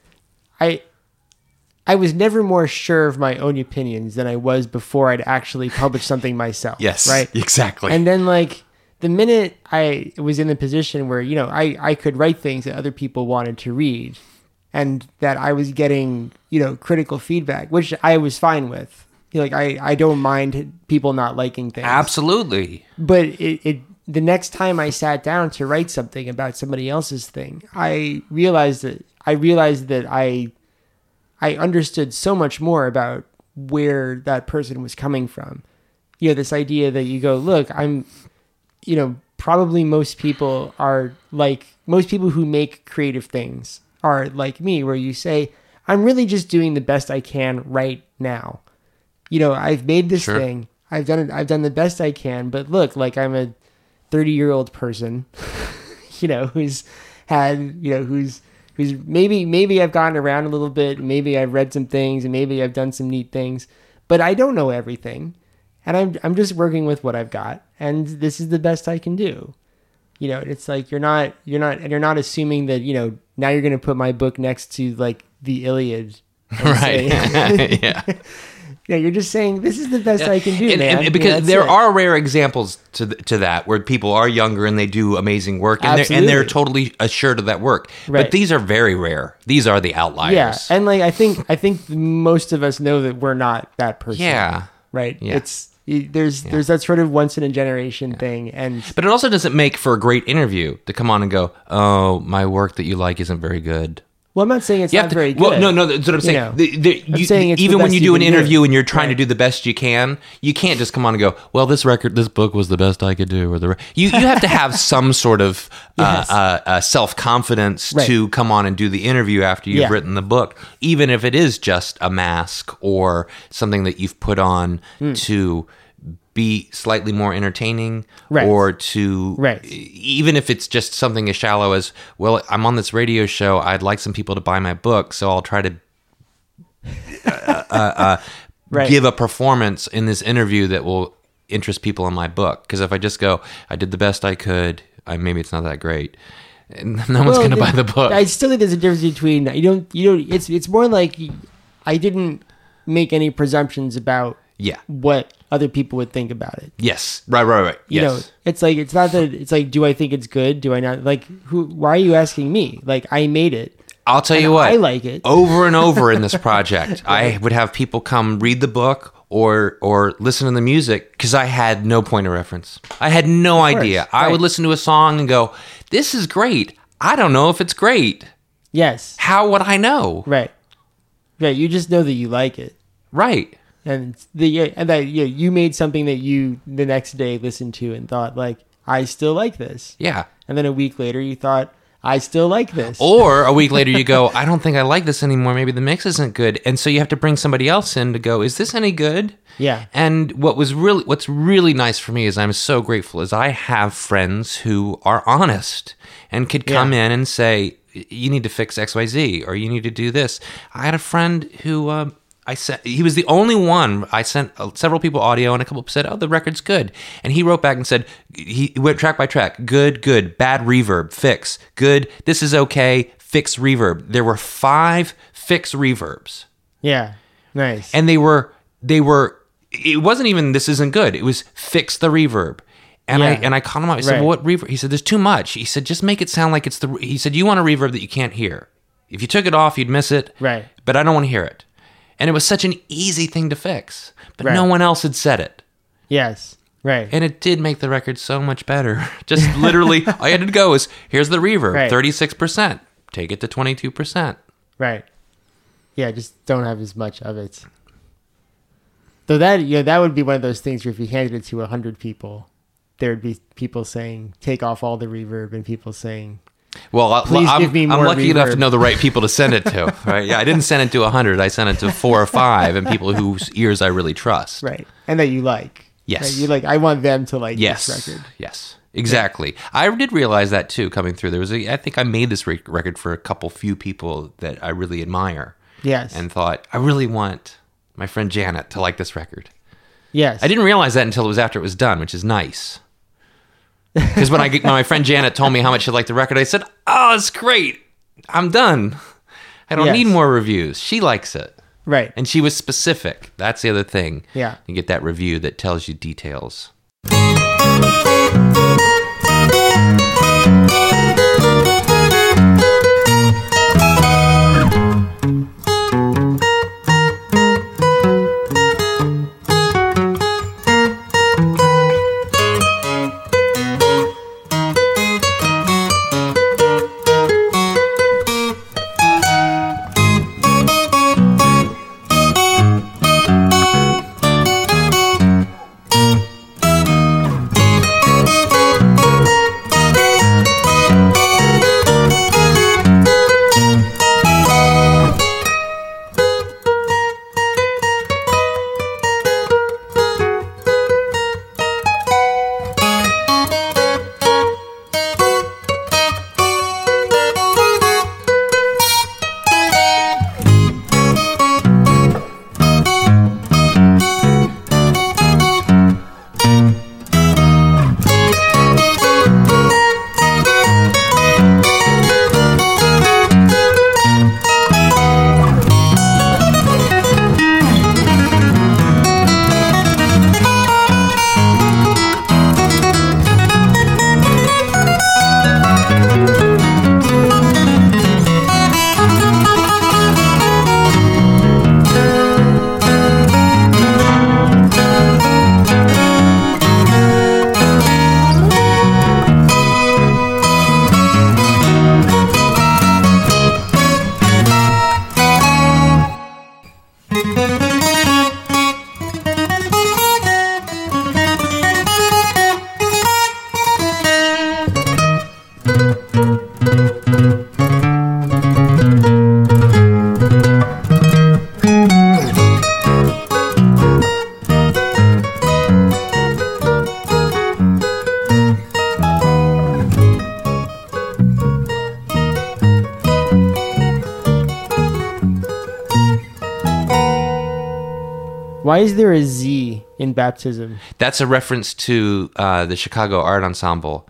was never more sure of my own opinions than I was before I'd actually published something myself. Yes, right, exactly. And then like the minute I was in the position where I could write things that other people wanted to read, and that I was getting critical feedback, which I was fine with. I don't mind people not liking things. Absolutely. But the next time I sat down to write something about somebody else's thing, I realized that I understood so much more about where that person was coming from. This idea that you go, look, probably most people who make creative things are like me, where you say, I'm really just doing the best I can right now. I've made this thing. I've done the best I can. But look, like I'm a 30-year-old person, who's maybe I've gotten around a little bit. Maybe I've read some things, and maybe I've done some neat things. But I don't know everything, and I'm just working with what I've got, and this is the best I can do. It's like you're not assuming that now you're going to put my book next to like the Iliad, right? Yeah. Yeah, you're just saying this is the best I can do, man. And because there are rare examples to that where people are younger and they do amazing work, and they're totally assured of that work. Right. But these are very rare. These are the outliers. Yeah, and like I think most of us know that we're not that person. Yeah, right. Yeah. There's that sort of once in a generation thing, but it also doesn't make for a great interview to come on and go, oh, my work that you like isn't very good. Well, I'm not saying it's not very good. Well, no, that's what I'm saying. I'm saying even when you do an interview and you're trying to do the best you can't just come on and go, well, this book was the best I could do. Or you have to have some sort of self-confidence to come on and do the interview after you've written the book, even if it is just a mask or something that you've put on to be slightly more entertaining, Right. or to Right. even if it's just something as shallow as, well, I'm on this radio show, I'd like some people to buy my book, so I'll try to Right. give a performance in this interview that will interest people in my book. Because if I just go, I did the best I could, maybe it's not that great, and no one's going to buy the book. I still think there's a difference between you don't. It's more like I didn't make any presumptions about Yeah. what other people would think about it. Yes. Right. You know, it's like, it's not that it's like, do I think it's good? Do I not? Like, why are you asking me? Like, I made it. I'll tell you and what. I like it. Over and over in this project, I would have people come read the book or listen to the music because I had no point of reference. I had no idea. I would listen to a song and go, "This is great. I don't know if it's great. Yes. How would I know?" Right. Right. You just know that you like it. Right. And that you made something that you the next day listened to and thought, like, I still like this. Yeah. And then a week later you thought, I still like this. Or a week later you go, "I don't think I like this anymore. Maybe the mix isn't good." And so you have to bring somebody else in to go, "Is this any good?" Yeah. And what's really nice for me is I'm so grateful is I have friends who are honest and could come in and say, "You need to fix XYZ," or "You need to do this." I had a friend who he was the only one. I sent several people audio, and a couple said, "Oh, the record's good." And he wrote back and said, he went track by track, good, bad reverb, fix, good, this is okay, fix reverb. There were 5 fix reverbs. Yeah. Nice. And they were, it wasn't even, this isn't good. It was fix the reverb. And I called him out. I said, "Well, what reverb?" He said, "There's too much." He said, "Just make it sound like it's he said, "You want a reverb that you can't hear. If you took it off, you'd miss it. Right. But I don't want to hear it." And it was such an easy thing to fix, but no one else had said it. Yes. Right. And it did make the record so much better. Just literally, all you had to go is, here's the reverb, 36%. Take it to 22%. Right. Yeah, just don't have as much of it. Though that would be one of those things where if you handed it to 100 people, there would be people saying, take off all the reverb, and people saying, well, please give me more I'm lucky enough reverb. to know the right people to send it to. Right? Yeah, I didn't send it to 100. I sent it to 4 or 5, and people whose ears I really trust. Right. And that you like. Yes. Right? You like, I want them to like Yes. this record. Yes. Exactly. I did realize that too coming through. I think I made this record for a few people that I really admire. Yes. And thought, I really want my friend Janet to like this record. Yes. I didn't realize that until it was after it was done, which is nice. Because when my friend Janet told me how much she liked the record, I said, "Oh, it's great. I'm done. I don't need more reviews. She likes it." Right. And she was specific. That's the other thing. Yeah. You get that review that tells you details. Why is there a Z in baptism? That's a reference to the Chicago Art Ensemble.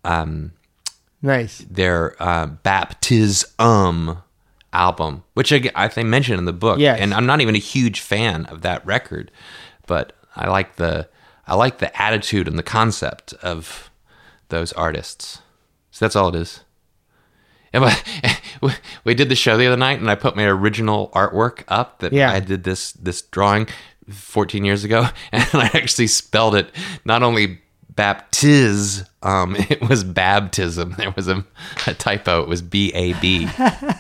Nice. Their Baptism album, which I think mentioned in the book. Yes. And I'm not even a huge fan of that record, but I like the attitude and the concept of those artists. So that's all it is. And we did the show the other night, and I put my original artwork up that I did this drawing 14 years ago, and I actually spelled it not only baptiz, it was baptism. There was a typo. It was B-A-B.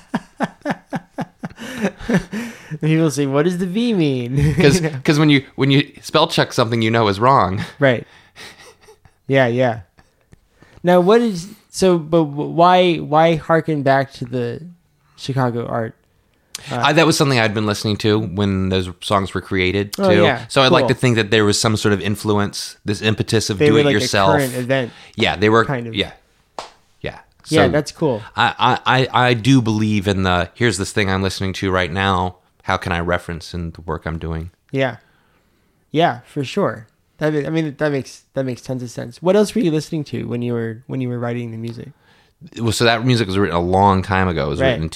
People say, "What does the V mean?" Because when you spell check something you know is wrong, right? Yeah. Now, but why harken back to the Chicago art? That was something I'd been listening to when those songs were created too. Oh, yeah. So I'd Cool. like to think that there was some sort of influence, this impetus of They do were it like yourself. a current event. Yeah, they were kind of. Yeah. So Yeah, that's cool. I do believe in the here's this thing I'm listening to right now. How can I reference in the work I'm doing? Yeah, for sure. That makes tons of sense. What else were you listening to when you were writing the music? Well, so that music was written a long time ago. It was Right. written in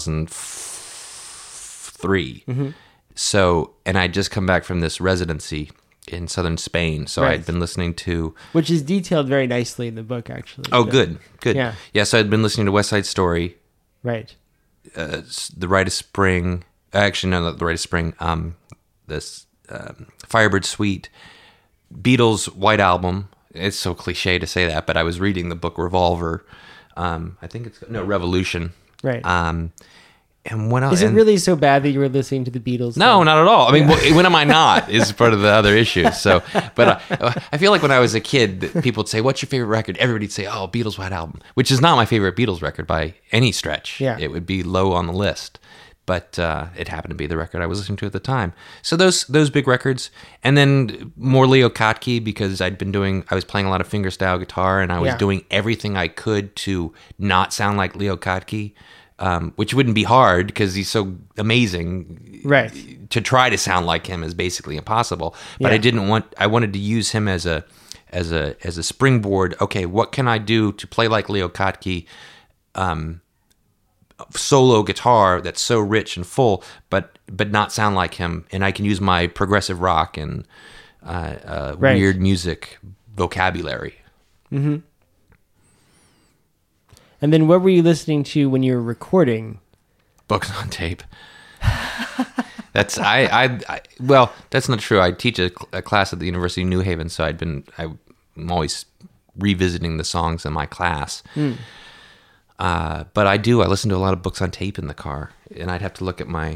2003. Mm-hmm. So, and I'd just come back from this residency in southern Spain. So Right. I'd been listening to... Which is detailed very nicely in the book, actually. Oh, So- good. Yeah. Yeah, so I'd been listening to West Side Story, Right. The Rite of Spring... Actually, no, not The Rite of Spring. This Firebird Suite, Beatles' White Album. It's so cliche to say that, but I was reading the book Revolver. I think it's... No, Revolution. Right. And what else? Is it really so bad that you were listening to the Beatles? No, then? not at all. I mean, when am I not? Is part of the other issue. So, but I feel like when I was a kid, people would say, "What's your favorite record?" Everybody'd say, "Oh, Beatles' White Album," which is not my favorite Beatles record by any stretch. Yeah. It would be low on the list, but it happened to be the record I was listening to at the time. So those big records, and then more Leo Kottke because I was playing a lot of fingerstyle guitar, and I was Yeah. doing everything I could to not sound like Leo Kottke. Which wouldn't be hard because he's so amazing. Right. To try to sound like him is basically impossible. But Yeah. I wanted to use him as a springboard. Okay, what can I do to play like Leo Kottke? Solo guitar that's so rich and full, but not sound like him, and I can use my progressive rock and weird music vocabulary. Mm-hmm. And then what were you listening to when you were recording? Books on tape. That's well, that's not true. I teach a class at the University of New Haven, so I'm always revisiting the songs in my class. But I listen to a lot of books on tape in the car, and I'd have to look at my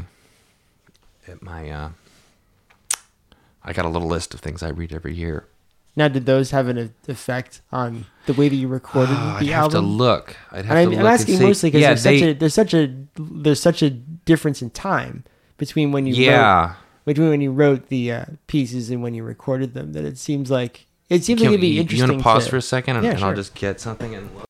I got a little list of things I read every year. Now, did those have an effect on the way that you recorded the I'd album? have to look. I'd have I'm to look asking and see. mostly because there's such a difference in time between when you wrote the pieces and when you recorded them that it seems like it'd be interesting. You want to pause for a second, and sure. I'll just get something and look.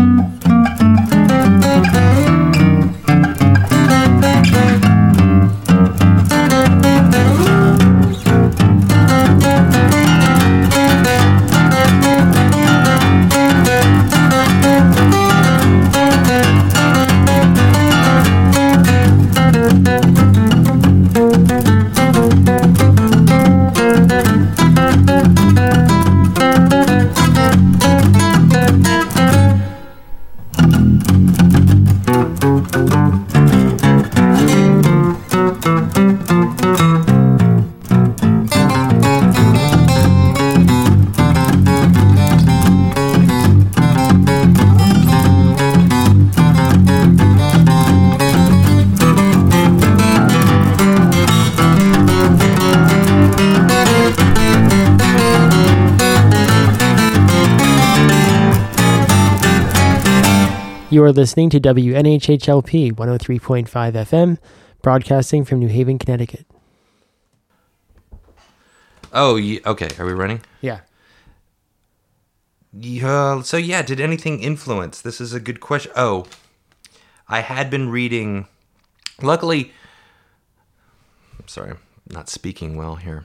You are listening to WNHHLP 103.5 FM, broadcasting from New Haven, Connecticut. Oh, okay. Are we running? Yeah. So yeah, did anything influence? This is a good question. Oh, I had been reading. Luckily, I'm sorry, I'm not speaking well here.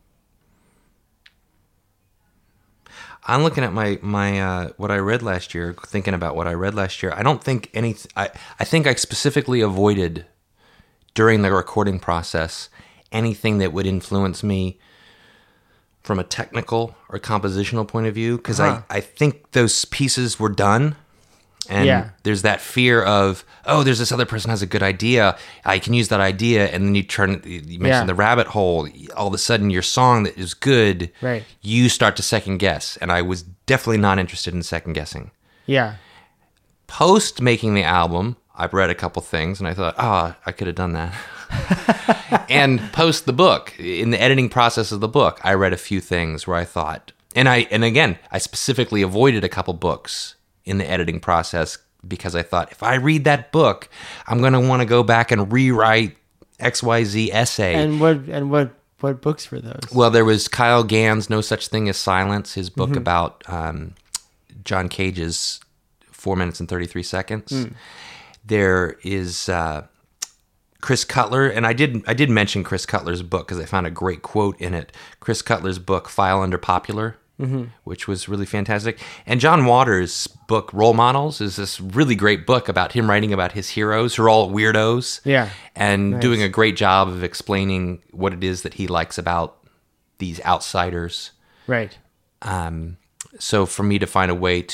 I'm looking at my what I read last year, thinking about what I read last year. I don't think I think I specifically avoided during the recording process anything that would influence me from a technical or compositional point of view, because I think those pieces were done. And there's that fear of, oh, there's this other person has a good idea. I can use that idea. And then you mentioned the rabbit hole. All of a sudden, your song that is good, you start to second guess. And I was definitely not interested in second guessing. Yeah. Post making the album, I've read a couple things and I thought, I could have done that. And post the book, in the editing process of the book, I read a few things where I thought, and again, I specifically avoided a couple books in the editing process because I thought, if I read that book, I'm going to want to go back and rewrite XYZ essay. And what books were those? Well, there was Kyle Gann's No Such Thing as Silence, his book about John Cage's 4 minutes and 33 seconds. There is Chris Cutler, and I did mention Chris Cutler's book because I found a great quote in it. Chris Cutler's book, File Under Popular, which was really fantastic. And John Waters' book, Role Models, is this really great book about him writing about his heroes who are all weirdos. Yeah. And doing a great job of explaining what it is that he likes about these outsiders. Right. So for me to find a way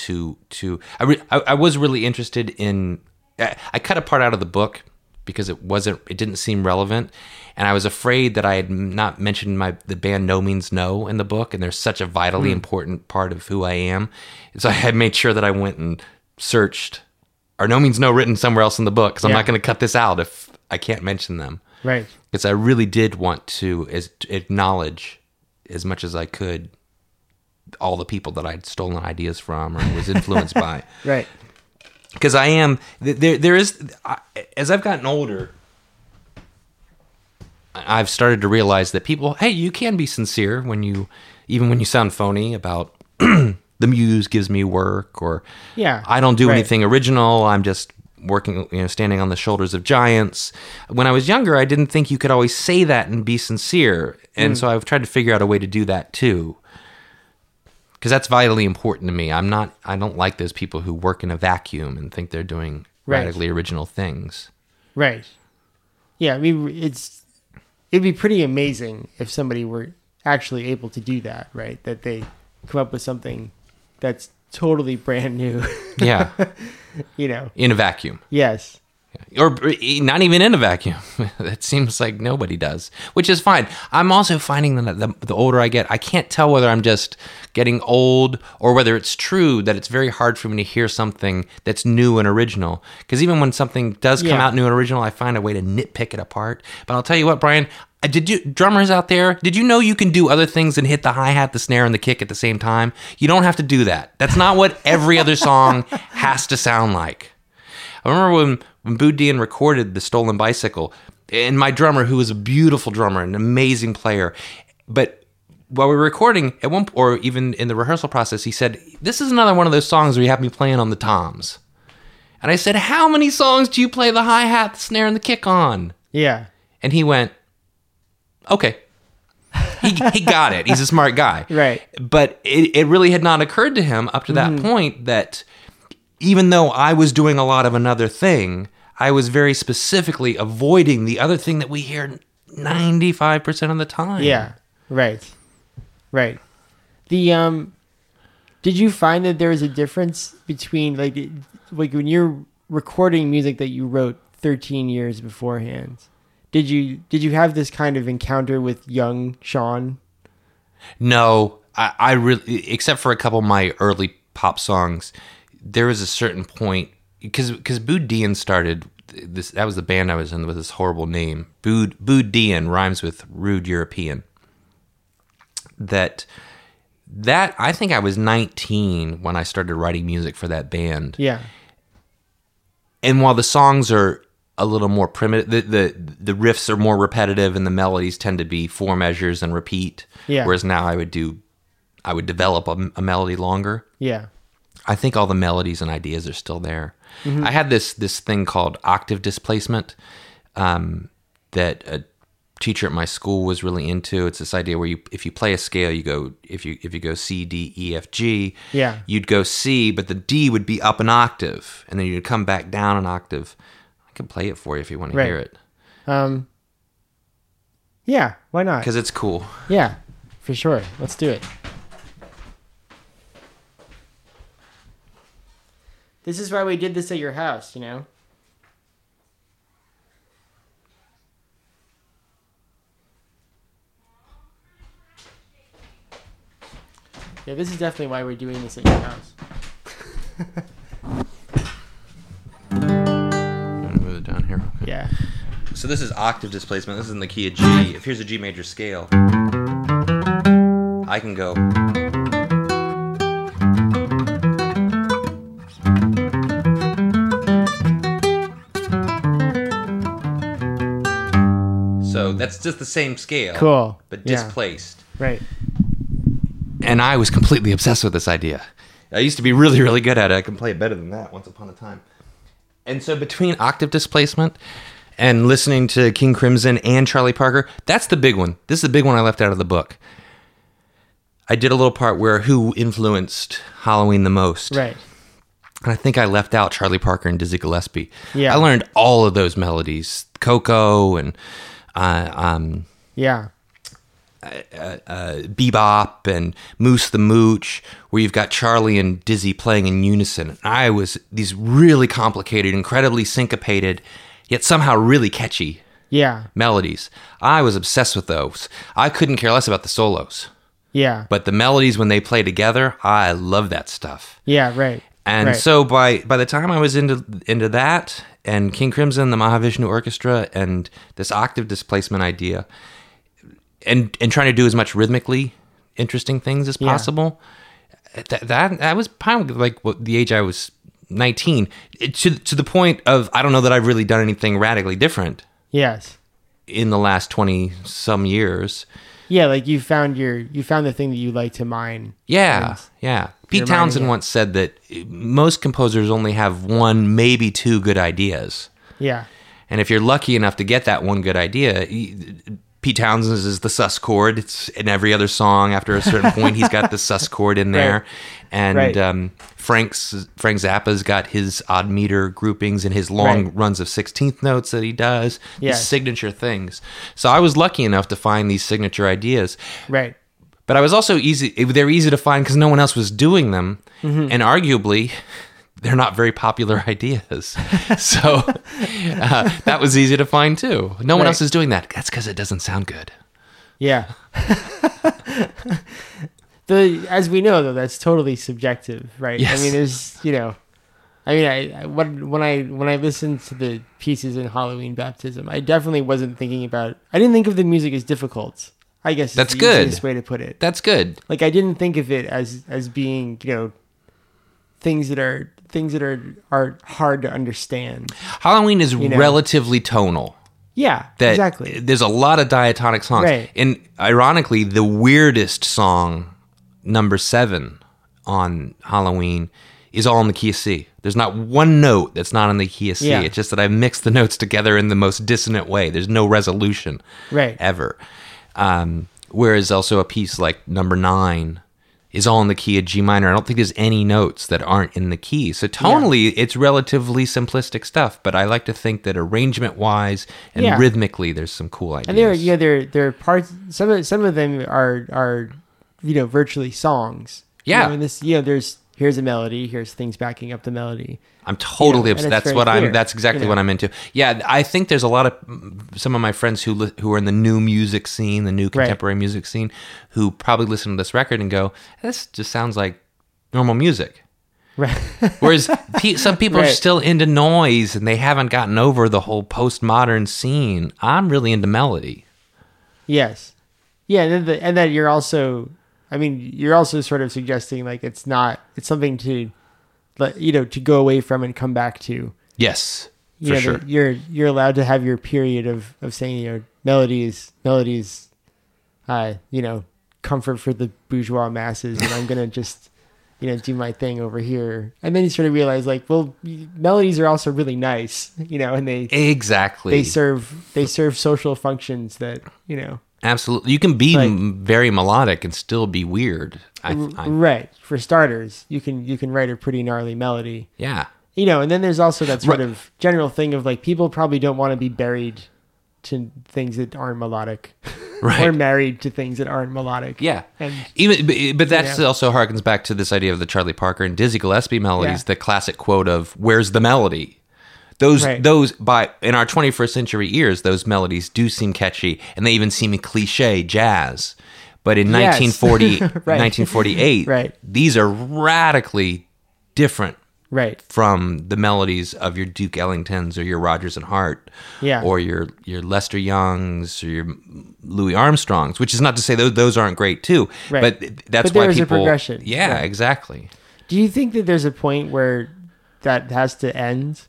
I was really interested in, I cut a part out of the book because it didn't seem relevant. And I was afraid that I had not mentioned the band No Means No in the book, and they're such a vitally important part of who I am. So I had made sure that I went and searched, are No Means No written somewhere else in the book? Because I'm not going to cut this out if I can't mention them. Right. Because I really did want to acknowledge as much as I could all the people that I'd stolen ideas from or was influenced by. Right. Because I am, there is, as I've gotten older, I've started to realize that people, hey, you can be sincere even when you sound phony about the muse gives me work, or I don't do anything original. I'm just working, standing on the shoulders of giants. When I was younger, I didn't think you could always say that and be sincere. And so I've tried to figure out a way to do that too. Because that's vitally important to me. I don't like those people who work in a vacuum and think they're doing radically original things. Right. Yeah, I mean, it'd be pretty amazing if somebody were actually able to do that, right? That they come up with something that's totally brand new. Yeah. In a vacuum. Yes. Or not even in a vacuum. It seems like nobody does, which is fine. I'm also finding that the older I get, I can't tell whether I'm just getting old or whether it's true that it's very hard for me to hear something that's new and original. Because even when something does come out new and original, I find a way to nitpick it apart. But I'll tell you what, Brian, drummers out there, did you know you can do other things than hit the hi-hat, the snare, and the kick at the same time? You don't have to do that. That's not what every other song has to sound like. I remember when Boudin recorded The Stolen Bicycle, and my drummer, who was a beautiful drummer, an amazing player, but while we were recording, or even in the rehearsal process, he said, "This is another one of those songs where you have me playing on the toms." And I said, "How many songs do you play the hi-hat, the snare, and the kick on?" Yeah. And he went, "Okay." He got it. He's a smart guy. Right. But it really had not occurred to him up to that point that even though I was doing a lot of another thing, I was very specifically avoiding the other thing that we hear 95% of the time. Yeah, right. Right. Did you find that there was a difference between, like when you're recording music that you wrote 13 years beforehand, did you have this kind of encounter with young Sean? No, I really, except for a couple of my early pop songs, there was a certain point, because Boudin started this. That was the band I was in with this horrible name. Boudin rhymes with rude European. That I think I was 19 when I started writing music for that band. Yeah. And while the songs are a little more primitive, the riffs are more repetitive, and the melodies tend to be 4 measures and repeat. Yeah. Whereas now I would develop a melody longer. Yeah. I think all the melodies and ideas are still there. I had this thing called octave displacement that teacher at my school was really into. It's this idea where if you play a scale, you go if you go C, D, E, F, G. Yeah. You'd go C, but the D would be up an octave, and then you'd come back down an octave. I can play it for you if you want to hear it. Yeah, why not? Because it's cool. Yeah, for sure. Let's do it. This is why we did this at your house, you know? Yeah, this is definitely why we're doing this at your house. I'm gonna move it down here. Okay. Yeah. So this is octave displacement. This is in the key of G. If here's a G major scale, I can go. So that's just the same scale. Cool. But Yeah. displaced. Right. And I was completely obsessed with this idea. I used to be really, really good at it. I can play it better than that once upon a time. And so between octave displacement and listening to King Crimson and Charlie Parker, that's the big one. This is the big one I left out of the book. I did a little part where who influenced Halloween the most. Right. And I think I left out Charlie Parker and Dizzy Gillespie. Yeah. I learned all of those melodies. Coco and Yeah. Bebop and Moose the Mooch, where you've got Charlie and Dizzy playing in unison. I was these really complicated, incredibly syncopated, yet somehow really catchy Yeah. melodies. I was obsessed with those. I couldn't care less about the solos, Yeah. but the melodies when they play together, I love that stuff. Yeah, right. And Right. so by the time I was into that and King Crimson, the Mahavishnu Orchestra, and this octave displacement idea, and trying to do as much rhythmically interesting things as possible, that was probably like the age I was 19, to the point of I don't know that I've really done anything radically different Yes. in the last 20 some years. Yeah, like you found the thing that you like to mine. Yeah, yeah. Pete You're Townsend mining it. once said that most composers only have one, maybe two good ideas. Yeah. And if you're lucky enough to get that one good idea, Pete Townsend's is the sus chord. It's in every other song. After a certain point, he's got the sus chord in there. Right. And Right. Frank Zappa's got his odd meter groupings and his long Right. runs of 16th notes that he does. Yes. These signature things. So I was lucky enough to find these signature ideas. Right. But I was also they're easy to find because no one else was doing them. Mm-hmm. And arguably, they're not very popular ideas. So that was easy to find too. No one Right. else is doing that. That's because it doesn't sound good. Yeah. As we know, though, that's totally subjective, right? Yes. I mean, there's, when I listened to the pieces in Halloween Baptism, I definitely wasn't thinking about. I didn't think of the music as difficult. I guess That's the good. easiest way to put it. That's good. Like I didn't think of it as being, things that are hard to understand. Halloween is know. relatively tonal. Yeah, That exactly. There's a lot of diatonic songs. Right. And ironically, the weirdest song, number 7 on Halloween, is all in the key of C. There's not one note that's not in the key of C. Yeah. It's just that I've mixed the notes together in the most dissonant way. There's no resolution Right. ever. Whereas also a piece like number 9 is all in the key of G minor. I don't think there's any notes that aren't in the key. So tonally, it's relatively simplistic stuff, but I like to think that arrangement-wise and Yeah. rhythmically, there's some cool ideas. And there are parts. Some of them are virtually songs. Yeah. And here's a melody. Here's things backing up the melody. I'm totally and obsessed. it's That's very what clear, that's exactly what I'm into. Yeah, I think there's a lot of some of my friends who are in the new music scene, the new contemporary music scene, who probably listen to this record and go, "This just sounds like normal music." Right. Whereas some people are Right. still into noise and they haven't gotten over the whole postmodern scene. I'm really into melody. Yes. Yeah, and that you're also. I mean, you're also sort of suggesting like it's something to, to go away from and come back to. Yes, You for know, sure. that you're allowed to have your period of saying melodies, comfort for the bourgeois masses, and I'm gonna just do my thing over here. And then you sort of realize, like, well, melodies are also really nice, and they serve social functions that, Absolutely. You can be very melodic and still be weird. Right. For starters, you can write a pretty gnarly melody. Yeah. And then there's also that sort of general thing of, like, people probably don't want to be buried to things that aren't melodic. Right. Or married to things that aren't melodic. Yeah. And but that also harkens back to this idea of the Charlie Parker and Dizzy Gillespie melodies, the classic quote of, "Where's the melody?" Those in our 21st century ears, those melodies do seem catchy, and they even seem cliche jazz. But in 1948, these are radically different from the melodies of your Duke Ellingtons or your Rodgers and Hart, or your Lester Youngs or your Louis Armstrongs. Which is not to say those aren't great too, but that's why people. A progression. Yeah, exactly. Do you think that there's a point where that has to end?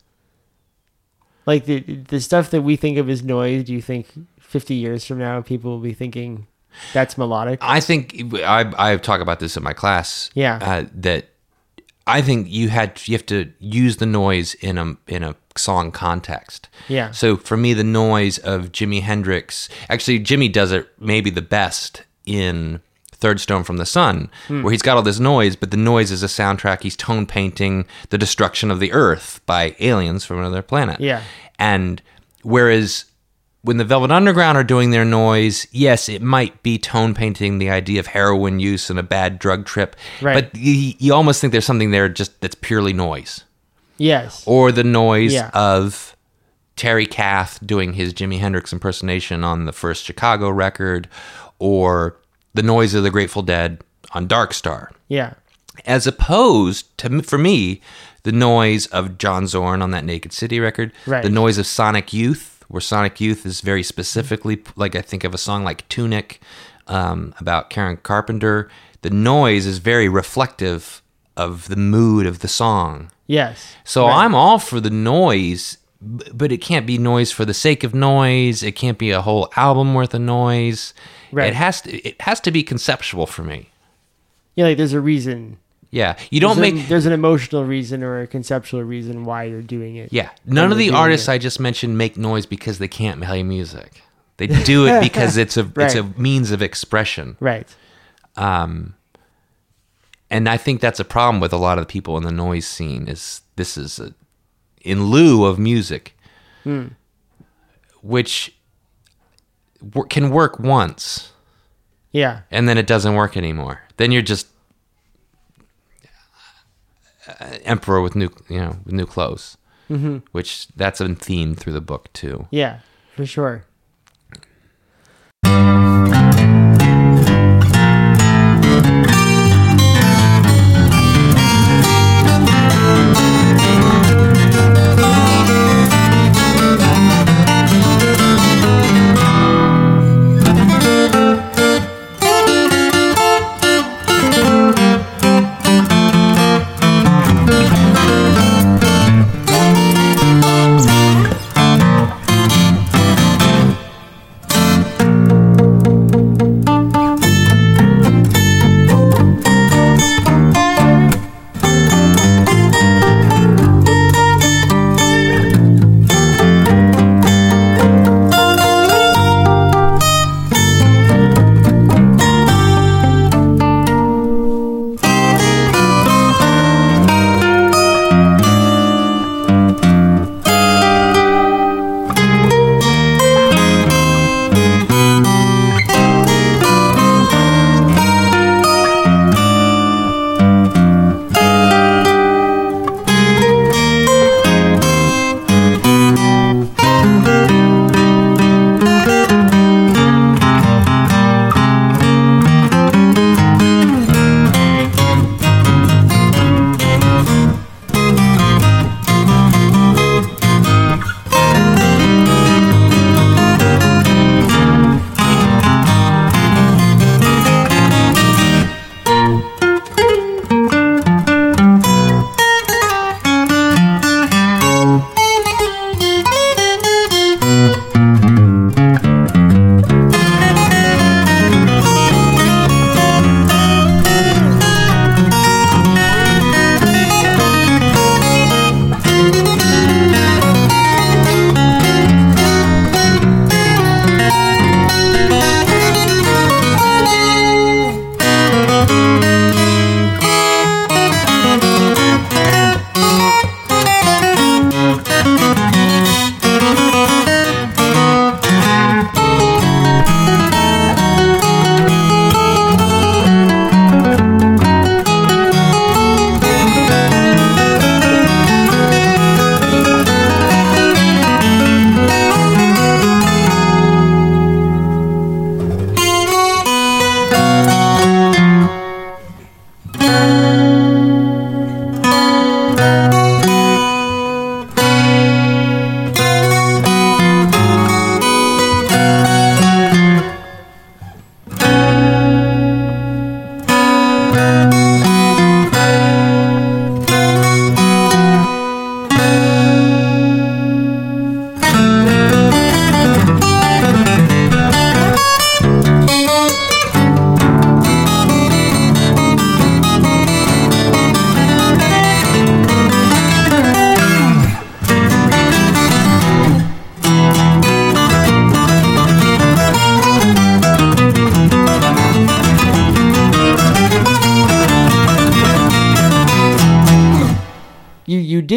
Like the stuff that we think of as noise, do you think 50 years from now people will be thinking that's melodic? I think I talk about this in my class. Yeah. That I think you have to use the noise in a song context. Yeah. So for me, the noise of Jimi Hendrix, actually Jimmy does it maybe the best in Third Stone from the Sun, where he's got all this noise, but the noise is a soundtrack. He's tone painting the destruction of the Earth by aliens from another planet. Yeah. And whereas when the Velvet Underground are doing their noise, yes, it might be tone painting the idea of heroin use and a bad drug trip, but you almost think there's something there just that's purely noise. Yes. Or the noise of Terry Kath doing his Jimi Hendrix impersonation on the first Chicago record, or the noise of the Grateful Dead on Dark Star. Yeah. As opposed to, for me, the noise of John Zorn on that Naked City record, the noise of Sonic Youth, where Sonic Youth is very specifically, like I think of a song like Tunic, about Karen Carpenter. The noise is very reflective of the mood of the song. Yes. So I'm all for the noise, but it can't be noise for the sake of noise. It can't be a whole album worth of noise. Right. It has to be conceptual for me. Yeah, like there's a reason. Yeah, there's an emotional reason or a conceptual reason why you're doing it. Yeah, none of the artists I just mentioned make noise because they can't play music. They do it because it's a means of expression. Right. And I think that's a problem with a lot of the people in the noise scene. This is in lieu of music, which can work once. Yeah. And then it doesn't work anymore. Then you're just emperor with new clothes, which that's a theme through the book too. Yeah, for sure.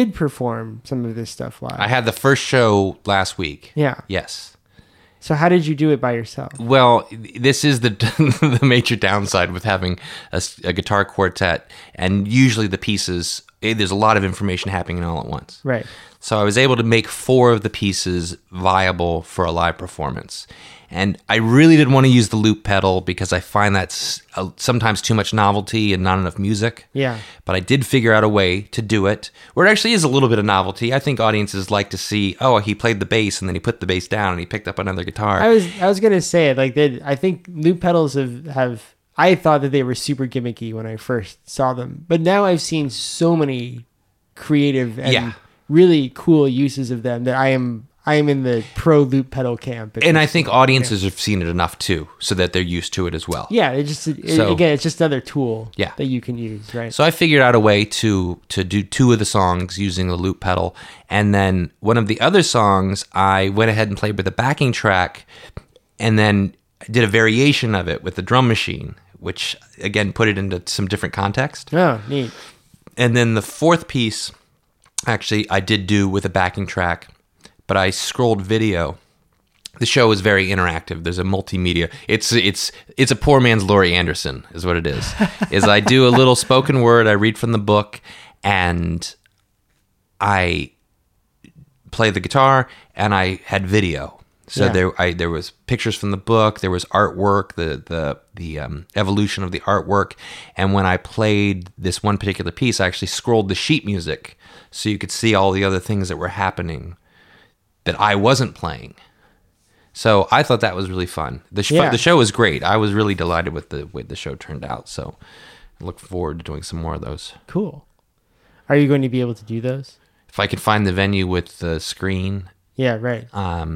did perform some of this stuff live. I had the first show last week. Yeah. Yes. So how did you do it by yourself? Well, this is the the major downside with having a guitar quartet, and usually the pieces, there's a lot of information happening all at once. Right. So I was able to make 4 of the pieces viable for a live performance. And I really didn't want to use the loop pedal because I find that's sometimes too much novelty and not enough music. Yeah. But I did figure out a way to do it where it actually is a little bit of novelty. I think audiences like to see, oh, he played the bass and then he put the bass down and he picked up another guitar. I was gonna say it like that. I think loop pedals have. I thought that they were super gimmicky when I first saw them, but now I've seen so many creative and really cool uses of them that I am in the pro loop pedal camp. And I think audiences have seen it enough too, so that they're used to it as well. Yeah, again, it's just another tool that you can use, right? So I figured out a way to do 2 of the songs using the loop pedal, and then one of the other songs I went ahead and played with a backing track, and then did a variation of it with the drum machine, which again put it into some different context. Oh, neat. And then the 4th piece, actually, I did do with a backing track, but I scrolled video. The show is very interactive. There's a multimedia. It's a poor man's Laurie Anderson, is what it is. Is I do a little spoken word, I read from the book, and I play the guitar, and I had video. So there was pictures from the book, there was artwork, the evolution of the artwork, and when I played this one particular piece, I actually scrolled the sheet music so you could see all the other things that were happening that I wasn't playing. So I thought that was really fun. The show was great. I was really delighted with the way the show turned out. So I look forward to doing some more of those. Cool. Are you going to be able to do those? If I could find the venue with the screen. Yeah, right.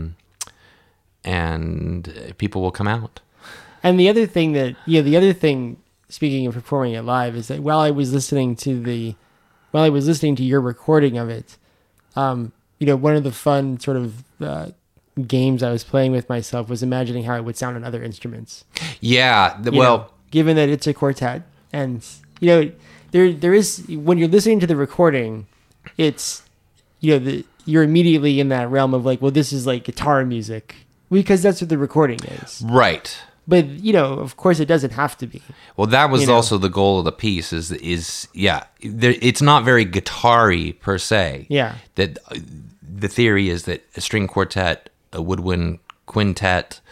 And people will come out. And the other thing, speaking of performing it live, is that while I was listening to your recording of it, one of the fun sort of games I was playing with myself was imagining how it would sound on other instruments. Yeah, given that it's a quartet, and there is, when you're listening to the recording, it's you're immediately in that realm of like, well, this is like guitar music. Because that's what the recording is. Right. But, of course it doesn't have to be. Well, that was also the goal of the piece it's not very guitar-y per se. Yeah. That the theory is that a string quartet, a woodwind quintet,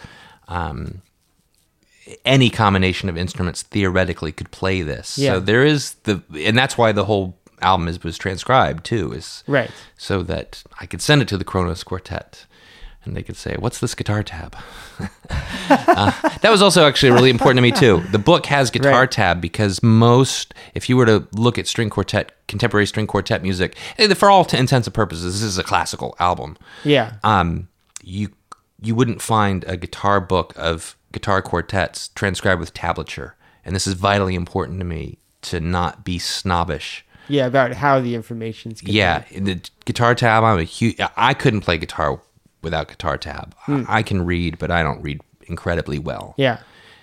any combination of instruments theoretically could play this. Yeah. So there is and that's why the whole album was transcribed too, is right. So that I could send it to the Kronos Quartet. And they could say, what's this guitar tab? That was also actually really important to me, too. The book has guitar tab because if you were to look at contemporary string quartet music, for all intents and purposes, this is a classical album. Yeah. You wouldn't find a guitar book of guitar quartets transcribed with tablature. And this is vitally important to me, to not be snobbish. Yeah, about how the information's conveyed. Yeah, the guitar tab, I couldn't play guitar without guitar tab. I can read, but I don't read incredibly well. Yeah.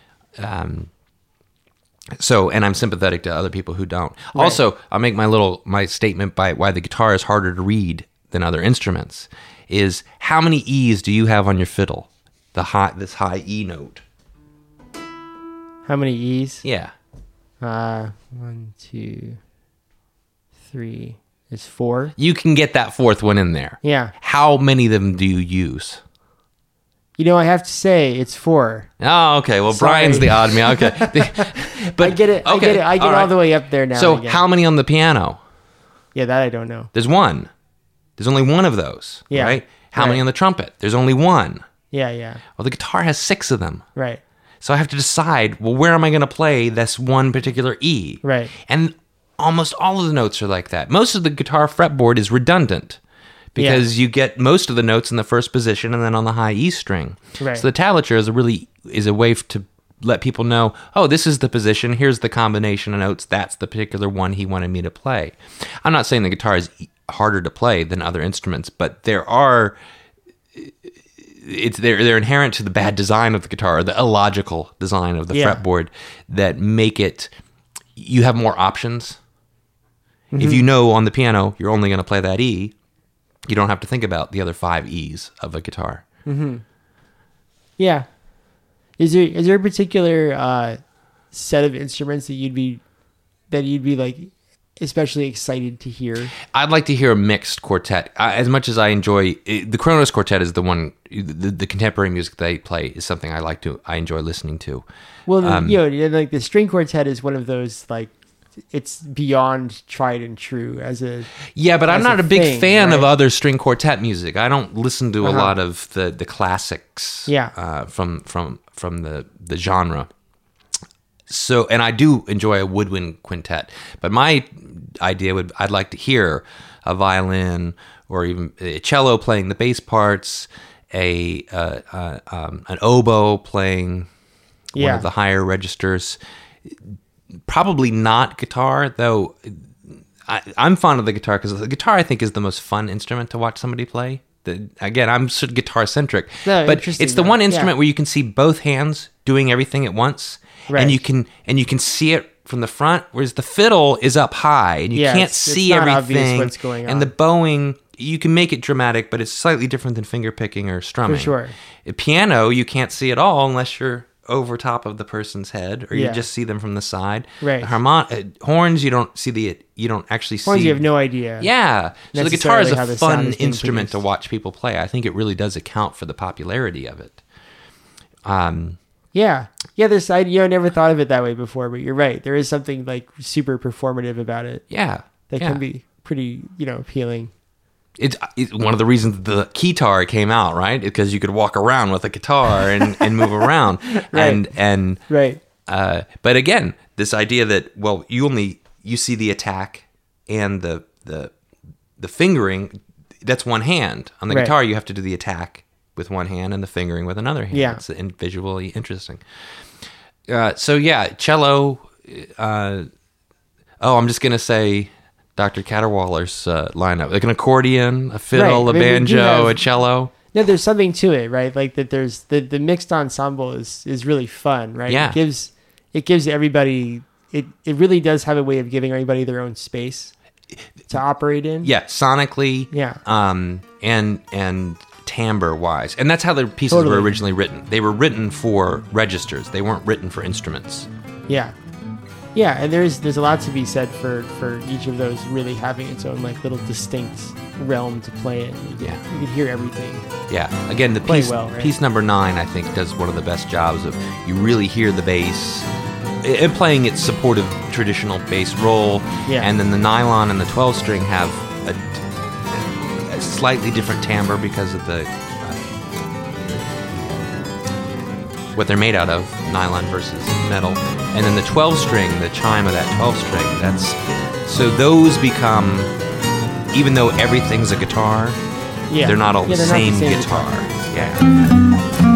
So, and I'm sympathetic to other people who don't. Right. Also, I'll make my statement by why the guitar is harder to read than other instruments is how many E's do you have on your fiddle? This high E note. How many E's? Yeah. 1, 2, 3. It's 4. You can get that 4th one in there. Yeah. How many of them do you use? I have to say it's 4. Oh, okay. Well, sorry. Brian's the odd man. Okay. But I get it. I get it. I get all the way up there now. So how many on the piano? Yeah, that I don't know. There's 1. There's only 1 of those. Yeah. Right? How many on the trumpet? There's only 1. Yeah, yeah. Well, the guitar has 6 of them. Right. So I have to decide, well, where am I going to play this one particular E? Right. And almost all of the notes are like that. Most of the guitar fretboard is redundant because you get most of the notes in the first position and then on the high E string. Right. So the tablature is a way to let people know, oh, this is the position, here's the combination of notes, that's the particular one he wanted me to play. I'm not saying the guitar is harder to play than other instruments, but they're inherent to the bad design of the guitar, the illogical design of the fretboard that make it, you have more options. If you know on the piano you're only going to play that E, you don't have to think about the other 5 E's of a guitar. Yeah. Is there a particular set of instruments that you'd be like especially excited to hear? I'd like to hear a mixed quartet. As much as I enjoy the Kronos Quartet is the one, the contemporary music they play is something I enjoy listening to. Well, like the string quartet is one of those, like, it's beyond tried and true as a but I'm not a big thing, fan right? of other string quartet music. I don't listen to a lot of the classics from the genre. So, and I do enjoy a woodwind quintet, but my idea I'd like to hear a violin or even a cello playing the bass parts, an oboe playing one of the higher registers. Probably not guitar, though. I'm fond of the guitar because the guitar, I think, is the most fun instrument to watch somebody play. Again, I'm sort of guitar centric, but it's the one instrument where you can see both hands doing everything at once. Right. And you can see it from the front, whereas the fiddle is up high and you can't see it's not everything. Obvious what's going on. And the bowing, you can make it dramatic, but it's slightly different than finger picking or strumming. For sure. A piano, you can't see it all unless you're over top of the person's head, or you just see them from the side. Right. Horns, you don't actually see. Horns, you have no idea. Yeah. So the guitar is a fun produced. instrument to watch people play. I think it really does account for the popularity of it. Yeah, there's I never thought of it that way before, but you're right. There is something like super performative about it. Yeah, that can be pretty, appealing. It's one of the reasons the keytar came out, right? Because you could walk around with a guitar and move around, right. and right. But again, this idea that you see the attack and the fingering. That's one hand. On the guitar, you have to do the attack with one hand and the fingering with another hand. Yeah. It's visually interesting. Cello. I'm just going to say Dr. Caterwauler's lineup. Like an accordion, a fiddle, a banjo, a cello. No, there's something to it, right? Like that there's the mixed ensemble is really fun, right? Yeah. It gives everybody, it really does have a way of giving everybody their own space to operate in. Yeah, sonically. Yeah. And timbre wise, and that's how the pieces were originally written. They were written for registers. They weren't written for instruments. Yeah, and there's a lot to be said for each of those really having its own like little distinct realm to play in. You can hear everything. Yeah, again, the piece number 9 I think does one of the best jobs of you really hear the bass and playing its supportive traditional bass role. Yeah, and then the nylon and the 12 string have a slightly different timbre because of the what they're made out of, nylon versus metal. And then the 12 string, the chime of that 12 string, so those become, even though everything's a guitar, they're not all the same guitar. Yeah.